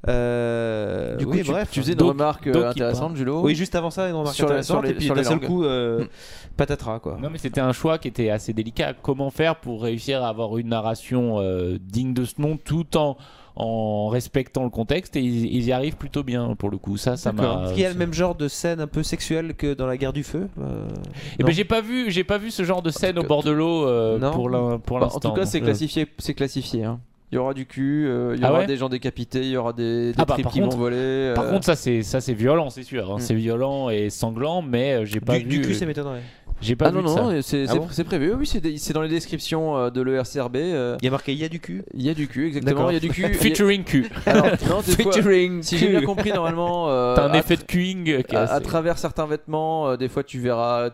Du coup, oui, tu, bref. tu faisais une Donc- remarque donc, intéressante, Julo. Oui, juste avant ça, une remarque Sur les- intéressante, sur les- et puis sur d'un les seul langues. coup, patatras quoi. Non mais c'était un choix qui était assez délicat. Comment faire pour réussir à avoir une narration digne de ce nom tout en respectant le contexte, et ils y arrivent plutôt bien pour le coup. Ça m'a. Est-ce qu'il y a le même genre de scène un peu sexuelle que dans la guerre du feu Et non. ben j'ai pas vu ce genre de scène tout au cas, bord de l'eau non. pour Bah, l'instant. en tout cas, c'est non. classifié. Hein. Il y aura du cul, il y Ah aura ouais des gens décapités, il y aura des Ah bah, tripes par qui contre- vont voler. Par contre, ça c'est violent, c'est sûr. Hein. C'est violent et sanglant, mais j'ai pas vu. Du cul, ça m'étonnerait. J'ai pas ah vu non, de ça. non, c'est Ah bon c'est prévu. Oui, c'est dans les descriptions de l'ERCRB. Il y a marqué il y a du cul. Il y a du cul, exactement. D'accord. Il y a du cul. Featuring cul. Alors, non, des fois, Featuring si j'ai bien compris, normalement, T'as un à effet de cueing qui est à assez- travers certains vêtements, des fois tu verras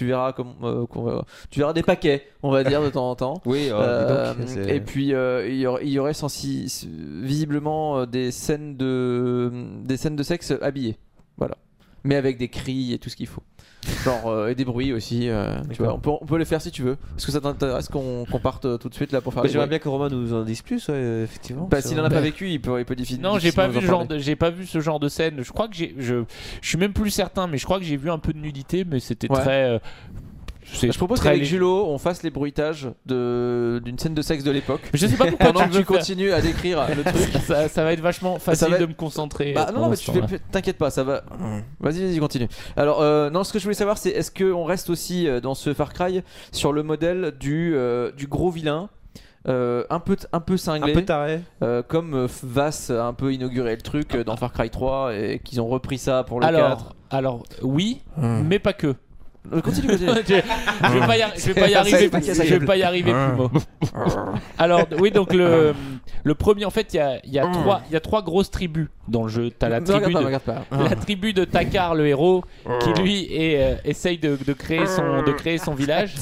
des paquets, on va dire de temps en temps. Oui, Et puis il y aurait visiblement des scènes de sexe habillées, voilà, mais avec des cris et tout ce qu'il faut. Genre et des bruits aussi. Tu vois, on peut les faire si tu veux. Est-ce que ça t'intéresse qu'on parte tout de suite là pour faire les j'aimerais bruits? bien que Romain nous en dise plus, ouais, effectivement. Bah, s'il en a Bah, pas vécu, il peut difficilement. Non, j'ai pas nous en vu parler. j'ai pas vu ce genre de scène. Je crois que je suis même plus certain, mais je crois que j'ai vu un peu de nudité, mais c'était Ouais. très. C'est Je propose très qu'avec léger. Julo, on fasse les bruitages d'une scène de sexe de l'époque. Je sais pas pourquoi Pendant tu que veux tu faire. continues à décrire le truc. Ça va être vachement facile va être- de me concentrer. Bah non, pendant mais ce tu temps-là. t'inquiète pas, ça va. Vas-y, continue. Alors, non, ce que je voulais savoir, c'est est-ce qu'on reste aussi dans ce Far Cry sur le modèle du gros vilain, un peu cinglé, Un peu taré. comme Vass a un peu inauguré le truc dans Far Cry 3 et qu'ils ont repris ça pour le 4. Alors oui, mais pas que. Continue. je vais pas y arriver. Je vais pas y arriver plus mot. Alors oui, donc le premier, en fait, il y a trois grosses tribus dans le jeu. T'as la tribu Me regarde pas. la tribu de Takar, le héros, qui lui essaye de créer son village.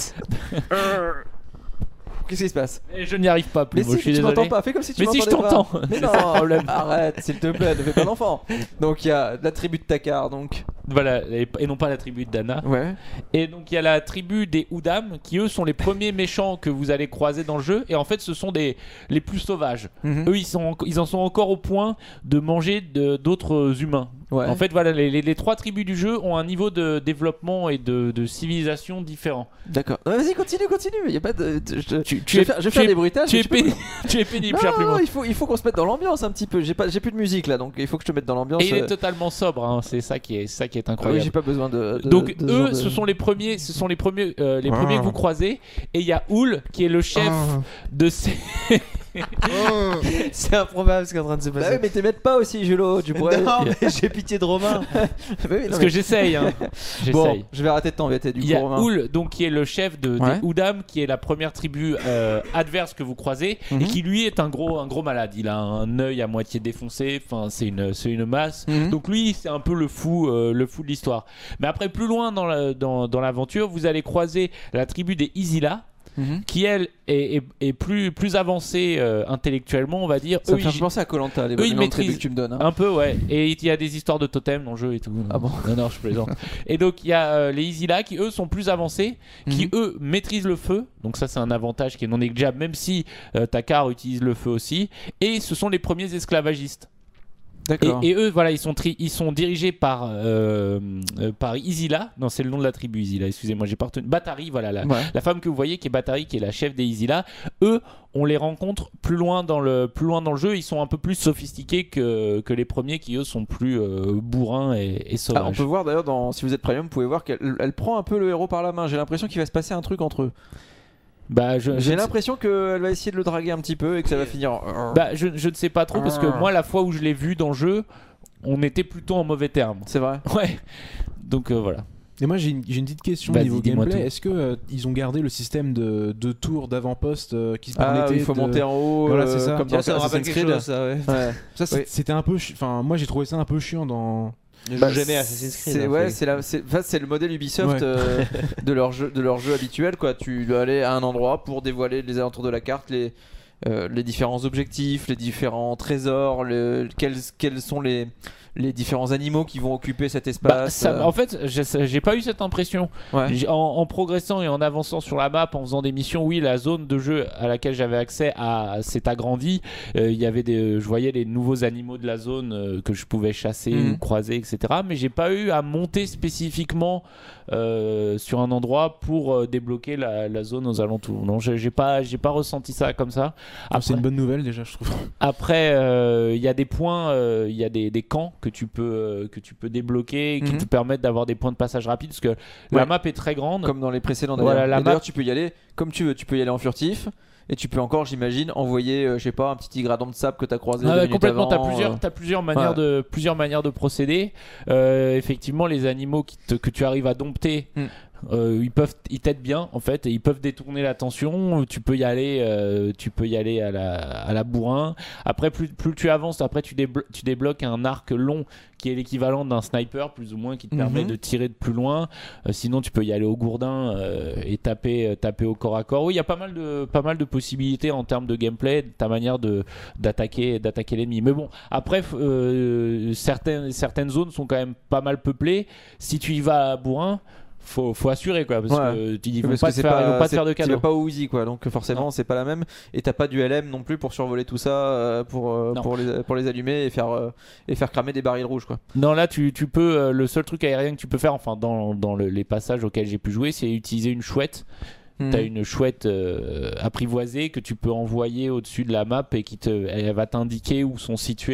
Qu'est-ce qui se passe? Et je n'y arrive pas plus. Mais moi, je si suis tu désolé. m'entends pas, fais comme si tu Mais si je m'entendais pas. t'entends. Mais non, arrête, s'il te plaît, ne fais pas d'enfant. Donc il y a la tribu de Takar, donc. Voilà, et non pas la tribu de Dana. Ouais. Et donc il y a la tribu des Udam qui eux sont les premiers méchants que vous allez croiser dans le jeu, et en fait ce sont les plus sauvages. Eux ils en sont encore au point de manger d'autres humains. Ouais. En fait voilà, les trois tribus du jeu ont un niveau de développement et de civilisation différent. D'accord. Non, vas-y, continue. Il y a pas de. Tu Je vais faire des bruitages. Tu mais es, tu peux- tu es pénible, Non, cher Plumeau. il faut qu'on se mette dans l'ambiance un petit peu. J'ai plus de musique là, donc il faut que je te mette dans l'ambiance. Et il est totalement sobre, hein. C'est ça qui est Oui, incroyable. j'ai pas besoin de. Donc de ce eux, genre de- ce sont les premiers que vous croisez, et il y a Houl qui est le chef de ces. C'est improbable ce qui est en train de se Bah passer. oui, mais t'émettes pas aussi, Julo. Tu pourrais. Non, mais j'ai pitié de Romain. Oui, non, Parce mais- que j'essaye, hein. Bon, J'essaye. je vais arrêter de t'embêter du Il coup. y a Romain. Houl, donc qui est le chef des Udam, qui est la première tribu adverse que vous croisez, et qui lui est un gros malade. Il a un œil à moitié défoncé. Enfin, c'est une masse. Donc lui, c'est un peu le fou de l'histoire. Mais après, plus loin dans l'aventure, vous allez croiser la tribu des Isila, qui elle est plus avancée intellectuellement, on va dire. Ça Eux, me fait penser à Koh-Lanta, les eux, ils noms de tribus maîtrisent que tu me donnes. Hein. un peu, ouais. Et il y a des histoires de totems dans le jeu et tout. Ah bon? Non, je plaisante. Et donc il y a les Isila qui eux sont plus avancés, qui eux maîtrisent le feu. Donc ça c'est un avantage qui est non négligeable, même si Takar utilise le feu aussi. Et ce sont les premiers esclavagistes. D'accord. Et eux, voilà, ils sont dirigés par Isila. Non, c'est le nom de la tribu, Isila. Excusez-moi, j'ai pas retenu. Batari, voilà, la femme que vous voyez qui est Batari, qui est la chef des Isila. Eux, on les rencontre plus loin dans le jeu. Ils sont un peu plus sophistiqués que les premiers, qui eux sont plus bourrins et sauvages. Ah, on peut voir d'ailleurs, si vous êtes premium, vous pouvez voir qu'elle prend un peu le héros par la main. J'ai l'impression qu'il va se passer un truc entre eux. Bah, J'ai l'impression qu'elle va essayer de le draguer un petit peu et que ça va finir. Bah, je ne sais pas trop, parce que moi, la fois où je l'ai vu dans le jeu, on était plutôt en mauvais termes. C'est vrai. Ouais. Donc voilà. Et moi j'ai une petite question au Vas-y, niveau dis-moi gameplay. tout. Est-ce que ils ont gardé le système de tours d'avant-poste qui se Ah, permettait il faut monter en haut. Voilà, c'est ça. Comme dans Ça me rappelle Assassin's quelque Creed. chose, ça, ouais. Ouais. Ça c'était un peu enfin moi j'ai trouvé ça un peu chiant dans Je Bah, joue jamais à Assassin's Creed. C'est hein, ouais, faut- c'est le modèle Ubisoft Ouais. de leur jeu habituel quoi. Tu dois aller à un endroit pour dévoiler les alentours de la carte, les différents objectifs, les différents trésors, quels sont les les différents animaux qui vont occuper cet espace. En fait, j'ai pas eu cette impression. Ouais. En progressant et en avançant sur la map, en faisant des missions, oui, la zone de jeu à laquelle j'avais accès s'est agrandie. Il y avait je voyais les nouveaux animaux de la zone que je pouvais chasser ou croiser, etc. Mais j'ai pas eu à monter spécifiquement sur un endroit pour débloquer la zone aux alentours. Non, j'ai pas ressenti ça comme ça. Après, c'est une bonne nouvelle déjà, je trouve. Après, il y a des points, il y a des camps que tu peux débloquer, qui te permettent d'avoir des points de passage rapide, parce que la map est très grande. Comme dans les précédents. Voilà, d'ailleurs. D'ailleurs, tu peux y aller comme tu veux. Tu peux y aller en furtif. Et tu peux encore, j'imagine, envoyer, je sais pas, un petit tigradon de sable que tu as croisé. Complètement, t'as plusieurs manières de procéder. Effectivement, les animaux que tu arrives à dompter. Ils t'aident bien en fait, et ils peuvent détourner l'attention. Tu peux y aller à la bourrin. Après, plus tu avances, après tu débloques un arc long qui est l'équivalent d'un sniper plus ou moins, qui te permet de tirer de plus loin. Sinon, tu peux y aller au gourdin et taper au corps à corps. Oui, il y a pas mal de possibilités en termes de gameplay, de ta manière d'attaquer l'ennemi. Mais bon, après, certaines zones sont quand même pas mal peuplées. Si tu y vas à bourrin, faut assurer quoi, parce qu'ils vont pas te faire de cadeaux. Tu vas pas au Uzi quoi, donc forcément c'est pas la même, et t'as pas du LM non plus pour survoler tout ça, pour les allumer et faire cramer des barils rouges quoi. Non, là tu peux, le seul truc aérien que tu peux faire, enfin dans les passages auxquels j'ai pu jouer, c'est utiliser une chouette. T'as une chouette apprivoisée que tu peux envoyer au-dessus de la map et elle va t'indiquer où sont situés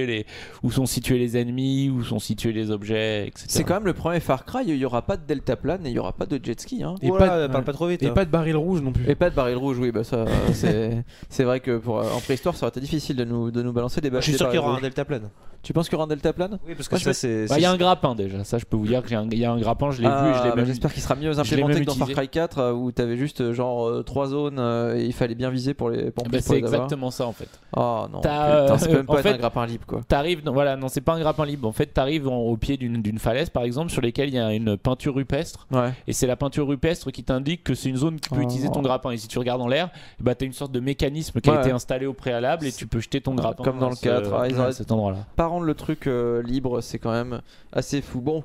les ennemis, où sont situés les objets, etc. C'est quand même le premier Far Cry, il y aura pas de deltaplane et il y aura pas de jet ski. Hein. Et parle pas trop vite. Et pas de baril rouge non plus. Et pas de baril rouge, oui, bah ça, c'est vrai que en préhistoire, ça aurait été difficile de nous balancer des barils. Je suis sûr qu'il y aura un deltaplane. Tu penses qu'il y aura un deltaplane? Oui, parce que ça c'est. Il y a un grappin déjà, ça je peux vous dire qu'il y a un grappin, je l'ai vu, j'espère qu'il sera mieux implémenté que dans Far Cry 4 où t'avais juste genre 3 zones et il fallait bien viser pour les pompiers. C'est exactement ça en fait. Oh non, putain, ça peut même pas être un grappin libre quoi. Non, c'est pas un grappin libre. En fait, t'arrives au pied d'une falaise par exemple, sur lesquelles il y a une peinture rupestre. Ouais. Et c'est la peinture rupestre qui t'indique que c'est une zone qui peut utiliser ton grappin. Et si tu regardes en l'air, bah t'as une sorte de mécanisme qui a été installé au préalable et tu peux jeter ton grappin. Comme dans le 4, à cet endroit-là. Par contre, le truc libre, c'est quand même assez fou. Bon,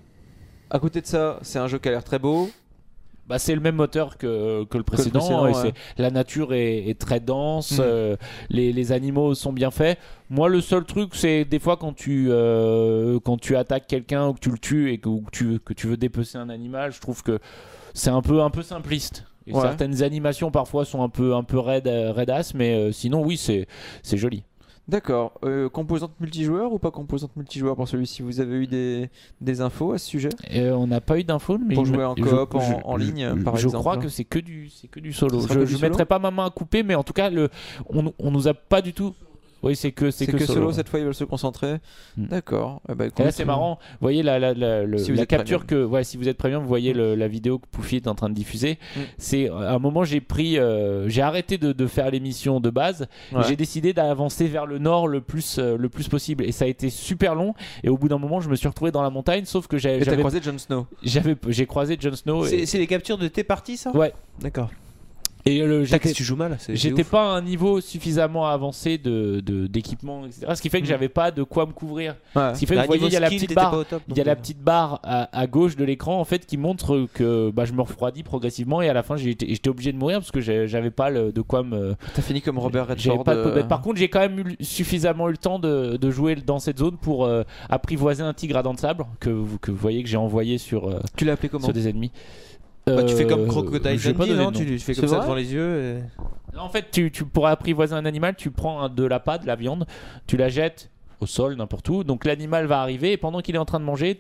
à côté de ça, c'est un jeu qui a l'air très beau. Bah, c'est le même moteur que le précédent, la nature est très dense, les animaux sont bien faits. Moi, le seul truc, c'est des fois quand tu attaques quelqu'un ou que tu le tues et que tu veux dépecer un animal, je trouve que c'est un peu simpliste. Et certaines animations parfois sont un peu raidasse, mais sinon oui, c'est joli. D'accord. Composante multijoueur ou pas composante multijoueur pour celui-ci? Vous avez eu des infos à ce sujet? On n'a pas eu d'infos. Pour jouer en coop, en ligne, par exemple. Je crois que c'est que du solo. Je ne mettrai pas ma main à couper, mais en tout cas, on nous a pas du tout. Oui, c'est que solo. Cette fois, ils veulent se concentrer. D'accord. Bah, écoute, là, c'est marrant. Vous voyez la capture premium. Si vous êtes premium, vous voyez la vidéo que Poufy est en train de diffuser. C'est à un moment, j'ai arrêté de faire l'émission de base. Et j'ai décidé d'avancer vers le nord le plus possible. Et ça a été super long. Et au bout d'un moment, je me suis retrouvé dans la montagne. Sauf que j'avais croisé Jon Snow. J'ai croisé Jon Snow. C'est les captures de tes parties, ça? Ouais. D'accord. Et tu joues mal. J'étais pas à un niveau suffisamment avancé d'équipement, etc. Ce qui fait que j'avais pas de quoi me couvrir. Ce qui fait que vous voyez, il y a la petite barre à gauche de l'écran en fait qui montre que je me refroidis progressivement et à la fin j'étais obligé de mourir parce que j'avais pas de quoi me. T'as fini comme Robert Redford. Par contre, j'ai quand même suffisamment eu le temps de jouer dans cette zone pour apprivoiser un tigre à dents de sabre que vous voyez que j'ai envoyé sur. Tu l'as appelé comment? Sur des ennemis. Tu fais comme Crocodile Dundee, non? Tu fais comme ça devant les yeux En fait, tu pourrais apprivoiser un animal, tu prends de la viande, tu la jettes au sol, n'importe où. Donc l'animal va arriver et pendant qu'il est en train de manger,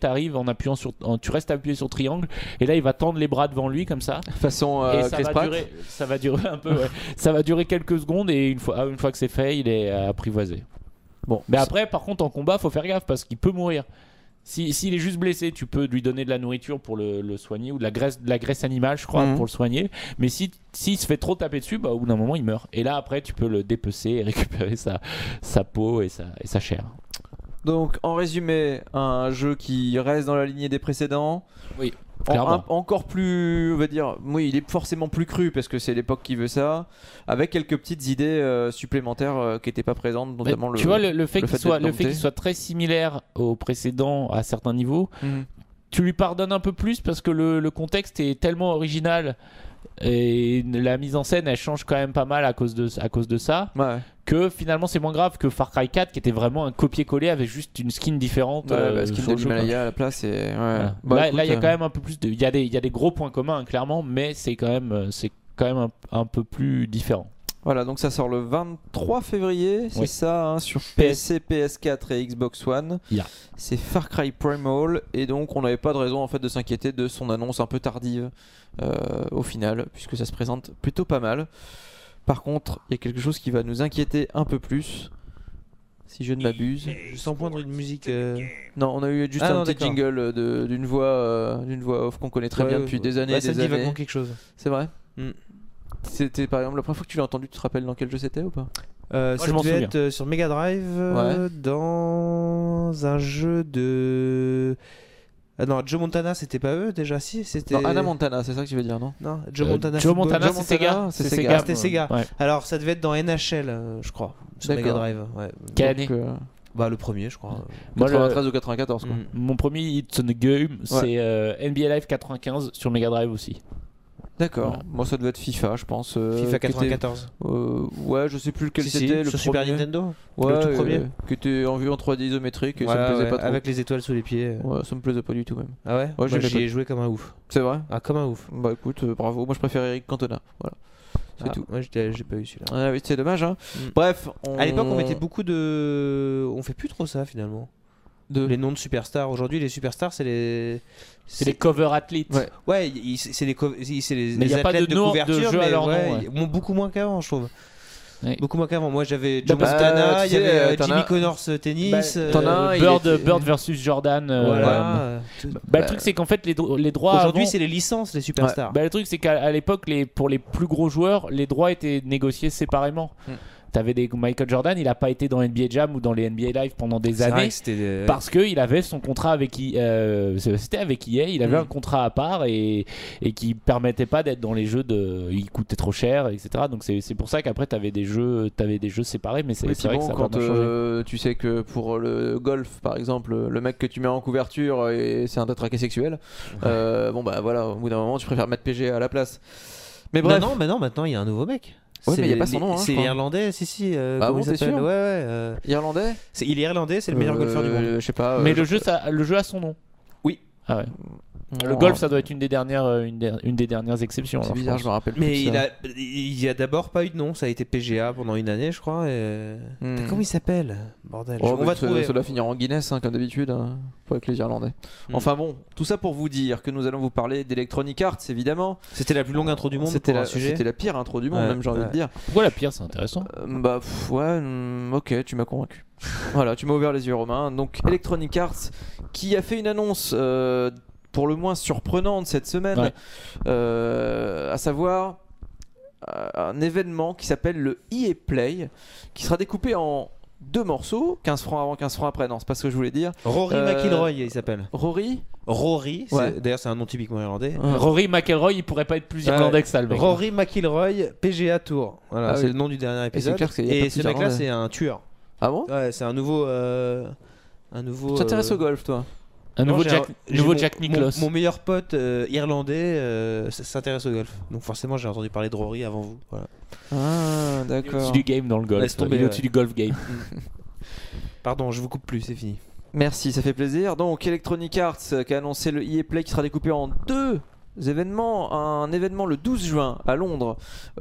tu restes appuyé sur triangle et là il va tendre les bras devant lui comme ça. Façon ça va durer un peu. Ça va durer quelques secondes et une fois que c'est fait, il est apprivoisé. Bon, mais après, par contre, en combat, faut faire gaffe parce qu'il peut mourir. S'il est juste blessé, tu peux lui donner de la nourriture pour le soigner ou de la graisse animale, je crois, pour le soigner. Mais s'il se fait trop taper dessus, au bout d'un moment, il meurt. Et là, après, tu peux le dépecer et récupérer sa peau et sa chair. Donc, en résumé, un jeu qui reste dans la lignée des précédents. Oui. encore plus, on va dire, oui, il est forcément plus cru parce que c'est l'époque qui veut ça, avec quelques petites idées supplémentaires qui n'étaient pas présentes, notamment tu vois, le fait d'être qu'il soit très similaire au précédent à certains niveaux, tu lui pardonnes un peu plus parce que le contexte est tellement original et la mise en scène elle change quand même pas mal à cause de ça, que finalement c'est moins grave que Far Cry 4 qui était vraiment un copier-coller avec juste une skin différente. Skin de l'Himalaya à la place. Et... là il y a quand même un peu plus il y a des gros points communs clairement, mais c'est quand même un peu plus différent. Voilà, donc ça sort le 23 février, c'est ça, hein, sur PC, PS4 et Xbox One. C'est Far Cry Primal, et donc on n'avait pas de raison en fait de s'inquiéter de son annonce un peu tardive au final, puisque ça se présente plutôt pas mal. Par contre, il y a quelque chose qui va nous inquiéter un peu plus, si je ne m'abuse. Sans poindre une musique. Non, on a eu juste un petit jingle d'une voix off qu'on connaît très bien depuis des années. Ça dit vaguement quelque chose. C'est vrai. C'était par exemple la première fois que tu l'as entendu, tu te rappelles dans quel jeu c'était ou pas? Ça devait être sur Mega Drive dans un jeu de. Ah non, Joe Montana, c'était pas eux déjà, si c'était. Non, Anna Montana, c'est ça que tu veux dire, non? Non, Joe Montana. Joe Montana, c'est Sega. C'était Sega. Ouais. Alors ça devait être dans NHL, je crois, sur Mega Drive. Ouais. Quelle année? Le premier, je crois. 93 ou 94 quoi. Mon premier It's on the Game, c'est NBA Live 95 sur Mega Drive aussi. D'accord, moi ça devait être FIFA je pense. FIFA 94. Ouais, je sais plus lequel c'était. Le Super Nintendo. Ouais, le tout premier. Qui était en vue en 3D isométrique et voilà, ça me plaisait pas trop. Avec les étoiles sous les pieds. Ouais, ça me plaisait pas du tout même. Ah ouais, j'y ai joué comme un ouf. C'est vrai? Ah, comme un ouf. Bah écoute, bravo, moi je préfère Eric Cantona. Voilà. C'est tout. Moi j'ai pas eu celui-là. Ah oui, c'est dommage hein. Bref, à l'époque on mettait beaucoup de. On fait plus trop ça finalement. Les noms de superstars. Aujourd'hui, les superstars, c'est les cover athletes. Ouais, c'est les mais il n'y a pas de couverture, jeu à leur nom. Beaucoup moins qu'avant, je trouve. Oui. Beaucoup moins qu'avant. Moi, j'avais Joe Montana, il y avait Jimmy Connors tennis. Bird versus Jordan. Le truc, c'est qu'en fait, les droits. Aujourd'hui, c'est les licences, les superstars. Le truc, c'est qu'à l'époque, pour les plus gros joueurs, les droits étaient négociés séparément. T'avais Michael Jordan, il a pas été dans NBA Jam ou dans les NBA Live pendant des années parce que il avait son contrat avec c'était avec EA, il avait un contrat à part et qui permettait pas d'être dans les jeux il coûtait trop cher, etc. Donc c'est pour ça qu'après t'avais des jeux séparés, mais c'est vrai que ça quand va changer. Tu sais que pour le golf par exemple, le mec que tu mets en couverture et c'est un détraqué sexuel, bon bah voilà, au bout d'un moment tu préfères mettre PG à la place. Mais bref. Non, maintenant il y a un nouveau mec. Ouais, mais il n'y a pas son nom. C'est irlandais, si. Ah bon, c'est sûr. Irlandais. Il est irlandais, c'est le meilleur golfeur du monde. Je sais pas. Mais le jeu a son nom. Oui. Ah ouais. Le golf, ça doit être une des dernières exceptions. C'est bizarre, je me rappelle. Mais il y a d'abord pas eu de nom. Ça a été PGA pendant une année, je crois. Comment il s'appelle? Bordel. On va trouver. Ça doit finir en Guinness, comme d'habitude, avec les Irlandais. Enfin bon, tout ça pour vous dire que nous allons vous parler d'Electronic Arts, évidemment. C'était la plus longue intro du monde. C'était la pire intro du monde, même j'ai envie de dire. Pourquoi la pire? C'est intéressant. Ok, tu m'as convaincu. Voilà, tu m'as ouvert les yeux, Romain. Donc Electronic Arts, qui a fait une annonce pour le moins surprenante cette semaine, à savoir un événement qui s'appelle le EA Play, qui sera découpé en 2 morceaux, 15 francs avant, 15 francs après. Non, c'est pas ce que je voulais dire. Rory McIlroy, il s'appelle. Rory, d'ailleurs c'est un nom typiquement irlandais. Rory McIlroy, il pourrait pas être plus irlandais que ça, le mec. Rory McIlroy, PGA Tour. Voilà, c'est le nom du dernier épisode. Et ce mec-là, c'est un tueur. Ah bon? Ouais, c'est un nouveau. Tu t'intéresses au golf, toi? Nouveau Jack Nicklaus. Mon meilleur pote irlandais s'intéresse au golf. Donc forcément j'ai entendu parler de Rory avant vous. Voilà. Ah d'accord. Il est au-dessus du game dans le golf. Il est au-dessus du golf game. Pardon, je vous coupe plus, c'est fini. Merci, ça fait plaisir. Donc Electronic Arts qui a annoncé le EA Play qui sera découpé en 2 événements. Un événement le 12 juin à Londres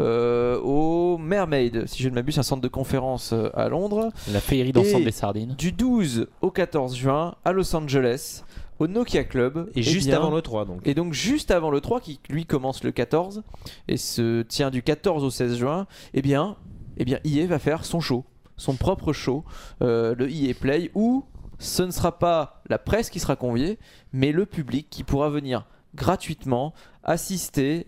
au Mermaid, si je ne m'abuse, un centre de conférence à Londres. La féerie d'ensemble des sardines. Du 12 au 14 juin à Los Angeles au Nokia Club. Et juste avant le 3 donc. Et donc juste avant le 3 qui lui commence le 14 et se tient du 14 au 16 juin, eh bien EA va faire son show, son propre show, le EA Play, où ce ne sera pas la presse qui sera conviée, mais le public qui pourra venir gratuitement assister,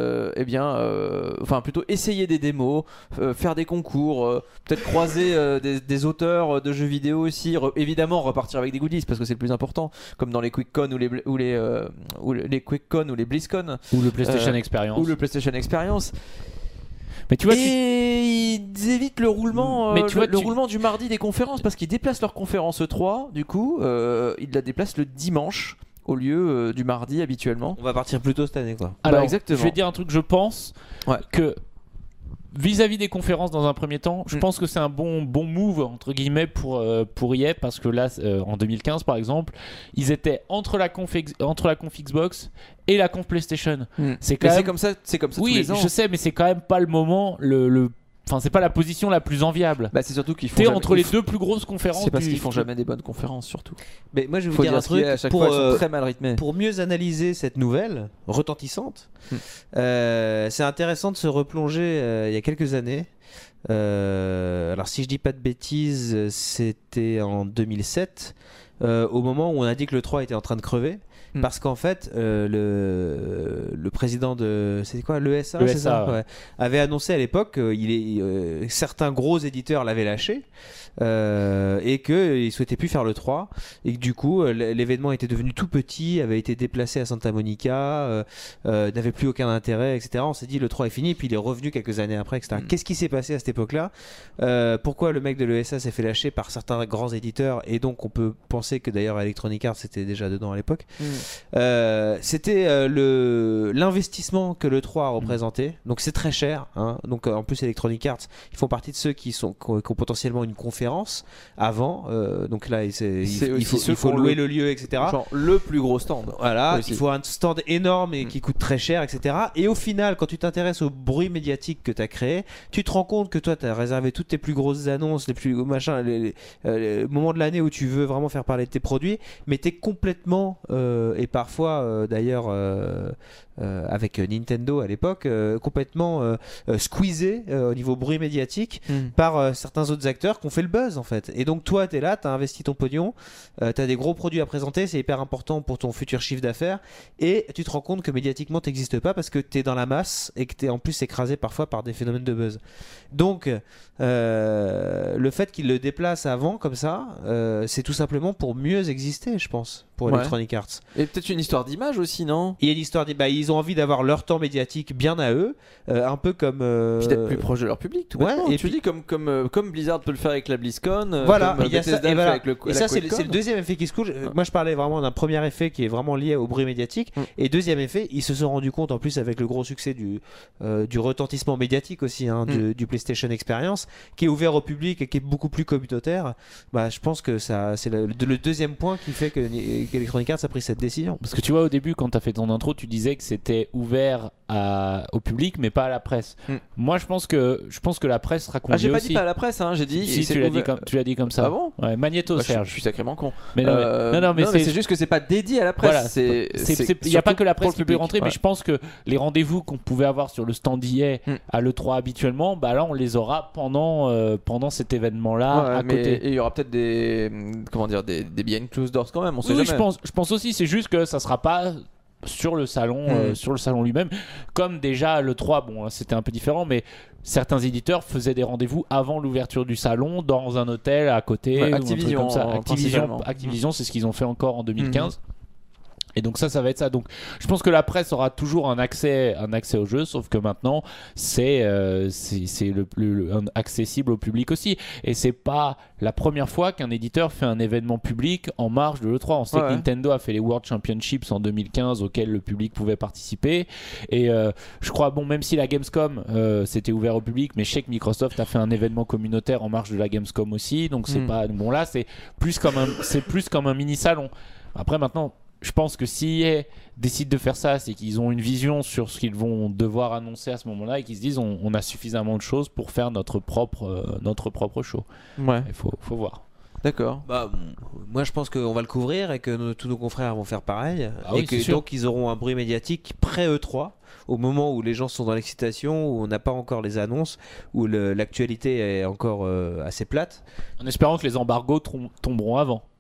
enfin plutôt essayer des démos, faire des concours, peut-être croiser des auteurs de jeux vidéo aussi, évidemment repartir avec des goodies parce que c'est le plus important, comme dans les QuickCon ou les QuickCon ou les BlizzCon ou le PlayStation Experience. Mais tu vois, ils évitent le roulement, roulement du mardi des conférences parce qu'ils déplacent leur conférence E3, du coup, ils la déplacent le dimanche au lieu du mardi habituellement. On va partir plus tôt cette année, quoi. Alors, exactement. je vais dire un truc, je pense que vis-à-vis des conférences dans un premier temps, je pense que c'est un bon move entre guillemets pour EA parce que là en 2015 par exemple, ils étaient entre la conf Xbox et la conf PlayStation. C'est comme ça tous les ans. Oui, je sais, mais c'est quand même pas le moment Enfin, c'est pas la position la plus enviable. Bah, c'est surtout qu'ils font entre les deux plus grosses conférences. C'est parce qu'ils font jamais des bonnes conférences, surtout. Mais moi, je vais vous dire un truc à chaque fois, elles sont très mal rythmées. Pour mieux analyser cette nouvelle retentissante, c'est intéressant de se replonger il y a quelques années. Alors, si je dis pas de bêtises, c'était en 2007, au moment où on a dit que le 3 était en train de crever. Parce qu'en fait, le président de l'ESA, c'est ça, ouais, avait annoncé à l'époque que certains gros éditeurs l'avaient lâché et qu'ils ne souhaitaient plus faire le 3 et que du coup l'événement était devenu tout petit, avait été déplacé à Santa Monica, n'avait plus aucun intérêt, etc. On s'est dit le 3 est fini, puis il est revenu quelques années après, etc. Qu'est-ce qui s'est passé à cette époque-là? Pourquoi le mec de l'ESA s'est fait lâcher par certains grands éditeurs? Et donc on peut penser que d'ailleurs Electronic Arts était déjà dedans à l'époque. C'était l'investissement que le 3 a représenté, donc c'est très cher, hein. Donc en plus Electronic Arts, ils font partie de ceux qui ont potentiellement une conférence avant, donc là il faut louer le lieu, etc. Genre le plus gros stand. Voilà, il faut un stand énorme et qui coûte très cher, etc. Et au final, quand tu t'intéresses au bruit médiatique que tu as créé, tu te rends compte que toi tu as réservé toutes tes plus grosses annonces, les plus machins, les moments de l'année où tu veux vraiment faire parler de tes produits, mais tu es complètement et parfois d'ailleurs avec Nintendo à l'époque complètement squeezé au niveau bruit médiatique par certains autres acteurs qui ont fait le buzz en fait. Et donc toi t'es là, t'as investi ton pognon, t'as des gros produits à présenter, c'est hyper important pour ton futur chiffre d'affaires et tu te rends compte que médiatiquement t'existes pas parce que t'es dans la masse et que t'es en plus écrasé parfois par des phénomènes de buzz. Donc le fait qu'ils le déplacent avant comme ça, c'est tout simplement pour mieux exister, je pense, pour Electronic Arts. Et peut-être une histoire d'image aussi, non? Il y a l'histoire ils ont envie d'avoir leur temps médiatique bien à eux, un peu comme peut-être plus proche de leur public, tout bêtement. Et tu dis comme Blizzard peut le faire avec la BlizzCon, voilà, comme Bethesda le fait avec le et ça c'est le deuxième effet qui se coule. Moi je parlais vraiment d'un premier effet qui est vraiment lié au bruit médiatique, et deuxième effet, ils se sont rendus compte en plus avec le gros succès du retentissement médiatique aussi, hein, du PlayStation Experience, qui est ouvert au public et qui est beaucoup plus communautaire. Bah, je pense que ça c'est le deuxième point qui fait qu'Electronic Arts a pris cette décision. Parce que tu vois, au début quand tu as fait ton intro, tu disais que c'était ouvert au public mais pas à la presse. Moi je pense que la presse sera conviée aussi. J'ai pas dit pas à la presse, hein, j'ai dit si, tu l'as dit comme ça. Ah bon? Ouais, Magnéto, Serge. Je suis sacrément con. Mais non, mais c'est juste que c'est pas dédié à la presse. Voilà, il n'y a pas que la presse qui peut rentrer, mais je pense que les rendez-vous qu'on pouvait avoir sur le stand d'EA à l'E3 habituellement, bah là on les aura pendant cet événement-là à côté. Et il y aura peut-être des behind closed doors quand même, on sait jamais. Je pense aussi, c'est juste que ça sera pas sur le salon lui-même, comme déjà le 3, bon c'était un peu différent, mais certains éditeurs faisaient des rendez-vous avant l'ouverture du salon dans un hôtel à côté, Activision, ou un truc comme ça. Activision, c'est ce qu'ils ont fait encore en 2015. Et donc ça va être ça. Donc je pense que la presse aura toujours un accès au jeu, sauf que maintenant c'est accessible au public aussi. Et c'est pas la première fois qu'un éditeur fait un événement public en marge de l'E3. On sait que Nintendo a fait les World Championships en 2015 auxquels le public pouvait participer. Et je crois, même si la Gamescom c'était ouvert au public, mais je sais que Microsoft a fait un événement communautaire en marge de la Gamescom aussi. Donc c'est pas là, c'est plus comme un mini salon. Après maintenant, je pense que si EA décide de faire ça, c'est qu'ils ont une vision sur ce qu'ils vont devoir annoncer à ce moment-là et qu'ils se disent on a suffisamment de choses pour faire notre propre show. Ouais. Il faut voir. D'accord. Bah, moi je pense qu'on va le couvrir et que tous nos confrères vont faire pareil. Et que donc ils auront un bruit médiatique pré-E3, au moment où les gens sont dans l'excitation, où on n'a pas encore les annonces, où l'actualité est encore assez plate. En espérant que les embargos tomberont avant.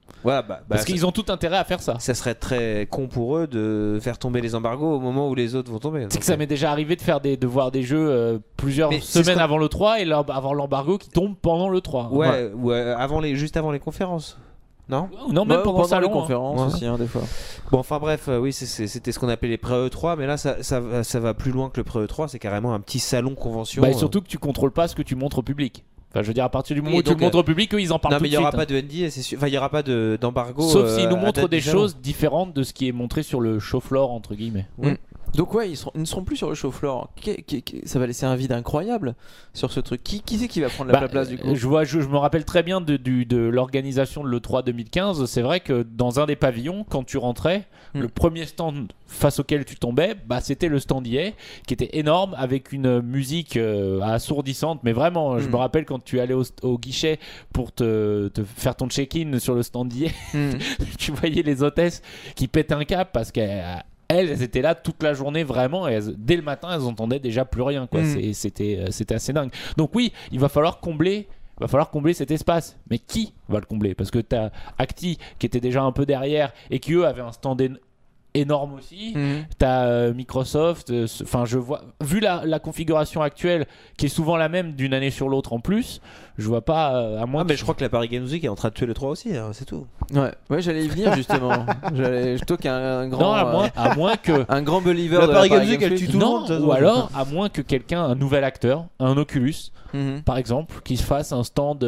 Voilà, Parce qu'ils ont tout intérêt à faire ça. Ça serait très con pour eux de faire tomber les embargos au moment où les autres vont tomber. C'est que ça m'est déjà arrivé de voir des jeux plusieurs Mais c'est semaines ce qu'on- avant le 3 et avoir l'embargo qui tombe pendant le 3. Ouais, ou juste avant les conférences. Non. Non, même Ouais, pendant le les salon. conférences Ouais. aussi, des fois. Bon, enfin bref, oui, c'était ce qu'on appelait les pré-E3, mais là, ça va plus loin que le pré-E3, c'est carrément un petit salon convention. Bah, et surtout que tu contrôles pas ce que tu montres au public. Enfin, je veux dire, à partir du moment Oui, où tu le donc, montres au public, eux, ils en parlent non, tout mais de il n'y aura suite. pas de NDA, c'est sûr. Enfin, il n'y aura pas d'embargo. Sauf s'ils nous à montrent date des du salon. choses différentes de ce qui est montré sur le show floor, entre guillemets. Donc ouais, ils ne seront plus sur le show floor. Ça va laisser un vide incroyable sur ce truc. Qui c'est qui va prendre la place du coup? Je me rappelle très bien de l'organisation de l'E3 2015. C'est vrai que dans un des pavillons, quand tu rentrais, le premier stand face auquel tu tombais, bah, c'était le stand EA, qui était énorme avec une musique assourdissante. Mais vraiment, je me rappelle quand tu allais au guichet pour te faire ton check-in sur le stand EA, tu voyais les hôtesses qui pétaient un câble parce qu'elles étaient là toute la journée vraiment et dès le matin elles entendaient déjà plus rien quoi. C'était assez dingue. Donc oui, il va falloir combler cet espace. Mais qui va le combler? Parce que t'as Acti qui était déjà un peu derrière et qui eux avaient un stand énorme aussi. T'as Microsoft. Enfin, je vois, vu la configuration actuelle qui est souvent la même d'une année sur l'autre en plus, je vois pas à moins. Ah, mais je crois que la Paris Games Week est en train de tuer le 3 aussi, hein, c'est tout. Ouais, j'allais y venir justement. Toi qui es un grand, Non, à moins que un grand believer La de Paris la Games Week, elle tue tout le non, monde. ça, ou alors à moins que un nouvel acteur, un Oculus, par exemple, qui se fasse un stand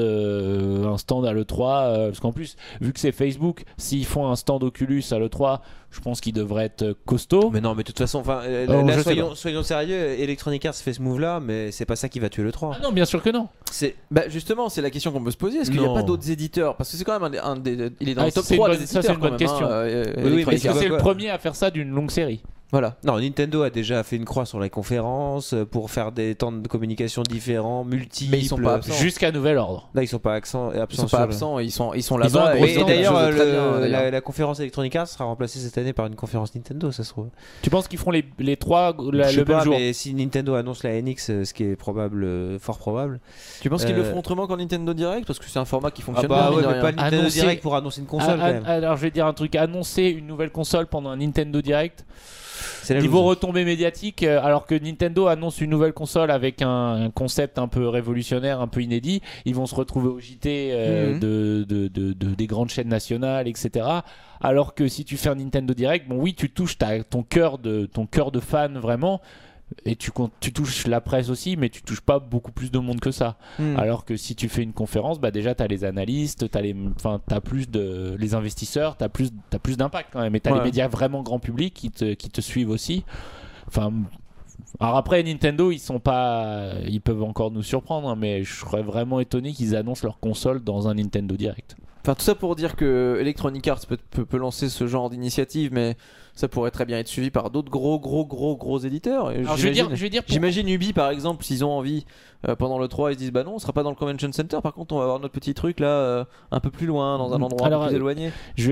à l'E3, parce qu'en plus, vu que c'est Facebook, s'ils font un stand Oculus à l'E3, je pense qu'il devrait être costaud. Mais non, mais de toute façon, enfin, je sais soyons sérieux. Electronic Arts fait ce move-là, mais c'est pas ça qui va tuer le 3. Ah non, bien sûr que non. Bah justement, c'est la question qu'on peut se poser. Est-ce qu'il n'y a Non. pas d'autres éditeurs? Parce que c'est quand même il est dans Ah, le top ça, c'est 3 une des bonne- ça, éditeurs. c'est une bonne quand question. même, Oui, mais Electronic Est-ce que Arts. c'est quoi le premier à faire ça d'une longue série? Voilà. Non, Nintendo a déjà fait une croix sur les conférences pour faire des temps de communication différents, multiples. Mais ils sont pas absents. Jusqu'à nouvel ordre. Là, ils sont pas absents. Ils sont sur pas le- absents, ils sont Ils ont un là-bas. gros et Et stand, d'ailleurs, quelque chose de très bien, d'ailleurs. la conférence Electronic Arts sera remplacée cette année par une conférence Nintendo, ça se trouve. Tu penses qu'ils feront les trois Je sais le même pas, jour? mais si Nintendo annonce la NX, ce qui est probable, fort probable. Tu penses qu'ils le feront autrement qu'en Nintendo Direct? Parce que c'est un format qui Ah fonctionne bah bien, ouais, mine de mais rien. pas Nintendo Annoncer- Direct pour annoncer une console quand même. Alors je vais dire un truc, annoncer une nouvelle console pendant un Nintendo Direct. C'est la Niveau loose. retombées médiatiques, alors que Nintendo annonce une nouvelle console avec un concept un peu révolutionnaire, un peu inédit, ils vont se retrouver au JT des grandes chaînes nationales, etc. Alors que si tu fais un Nintendo Direct, bon oui, tu touches ton cœur de fan vraiment. Et tu touches la presse aussi, mais tu touches pas beaucoup plus de monde que ça. Alors que si tu fais une conférence, bah déjà t'as les analystes, t'as plus les investisseurs, t'as plus d'impact quand même. Et t'as les médias vraiment grand public qui te suivent aussi. Enfin, alors après Nintendo, ils peuvent encore nous surprendre, hein, mais je serais vraiment étonné qu'ils annoncent leur console dans un Nintendo Direct. Enfin, tout ça pour dire que Electronic Arts peut lancer ce genre d'initiative, mais ça pourrait très bien être suivi par d'autres gros éditeurs. Et Alors je vais dire j'imagine Ubi par exemple, s'ils ont envie pendant le 3, ils se disent bah non, on sera pas dans le Convention Center, par contre on va avoir notre petit truc là un peu plus loin, dans un endroit un peu plus éloigné.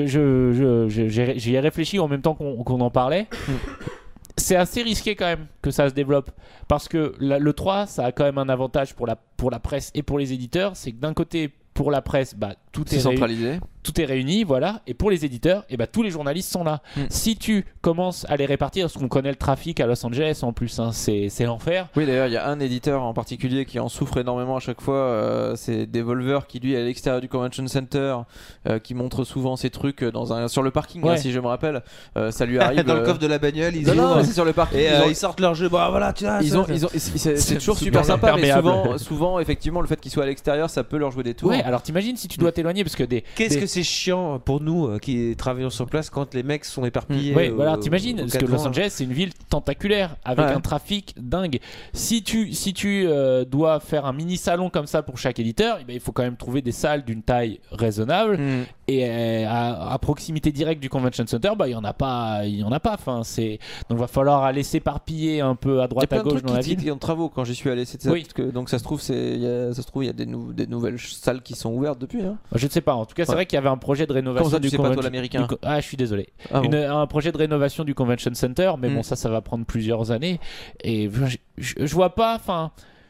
J'y ai réfléchi en même temps qu'on en parlait. C'est assez risqué quand même que ça se développe parce que le 3 ça a quand même un avantage pour la presse et pour les éditeurs, c'est que d'un côté pour la presse, bah, tout est centralisé. Tout est réuni, voilà. Et pour les éditeurs, et bah, tous les journalistes sont là. Si tu commences à les répartir, parce qu'on connaît le trafic à Los Angeles en plus, hein, c'est l'enfer. Oui, d'ailleurs, il y a un éditeur en particulier qui en souffre énormément à chaque fois. C'est Devolver qui, lui, est à l'extérieur du Convention Center, qui montre souvent ses trucs sur le parking, hein, si je me rappelle. Ça lui arrive. Dans le coffre de la bagnole, ils non, c'est sur le parking. Et ils sortent leur jeu. Bah voilà, tu vois. C'est toujours super sympa, mais souvent, effectivement, le fait qu'ils soient à l'extérieur, ça peut leur jouer des tours. Ouais, alors t'imagines si tu dois t'éloigner parce que Qu'est-ce que c'est chiant pour nous qui travaillons sur place quand les mecs sont éparpillés. Ouais, voilà, t'imagines parce que Los Angeles c'est une ville tentaculaire avec un trafic dingue. Si tu dois faire un mini salon comme ça pour chaque éditeur, il faut quand même trouver des salles d'une taille raisonnable et à proximité directe du Convention Center, bah il y en a pas. Enfin, donc va falloir aller s'éparpiller un peu à droite à gauche dans la ville. Il y a plein de travaux quand j'y suis allé. Donc ça se trouve il y a des nouvelles salles qui sont ouvertes depuis. Hein. Je ne sais pas. En tout cas, c'est vrai qu'il y avait un projet de rénovation. Comment ça, du sais pas, toi, l'américain. Ah, je suis désolé. Un projet de rénovation du Convention Center, mais bon, ça va prendre plusieurs années. Et je vois pas. Enfin,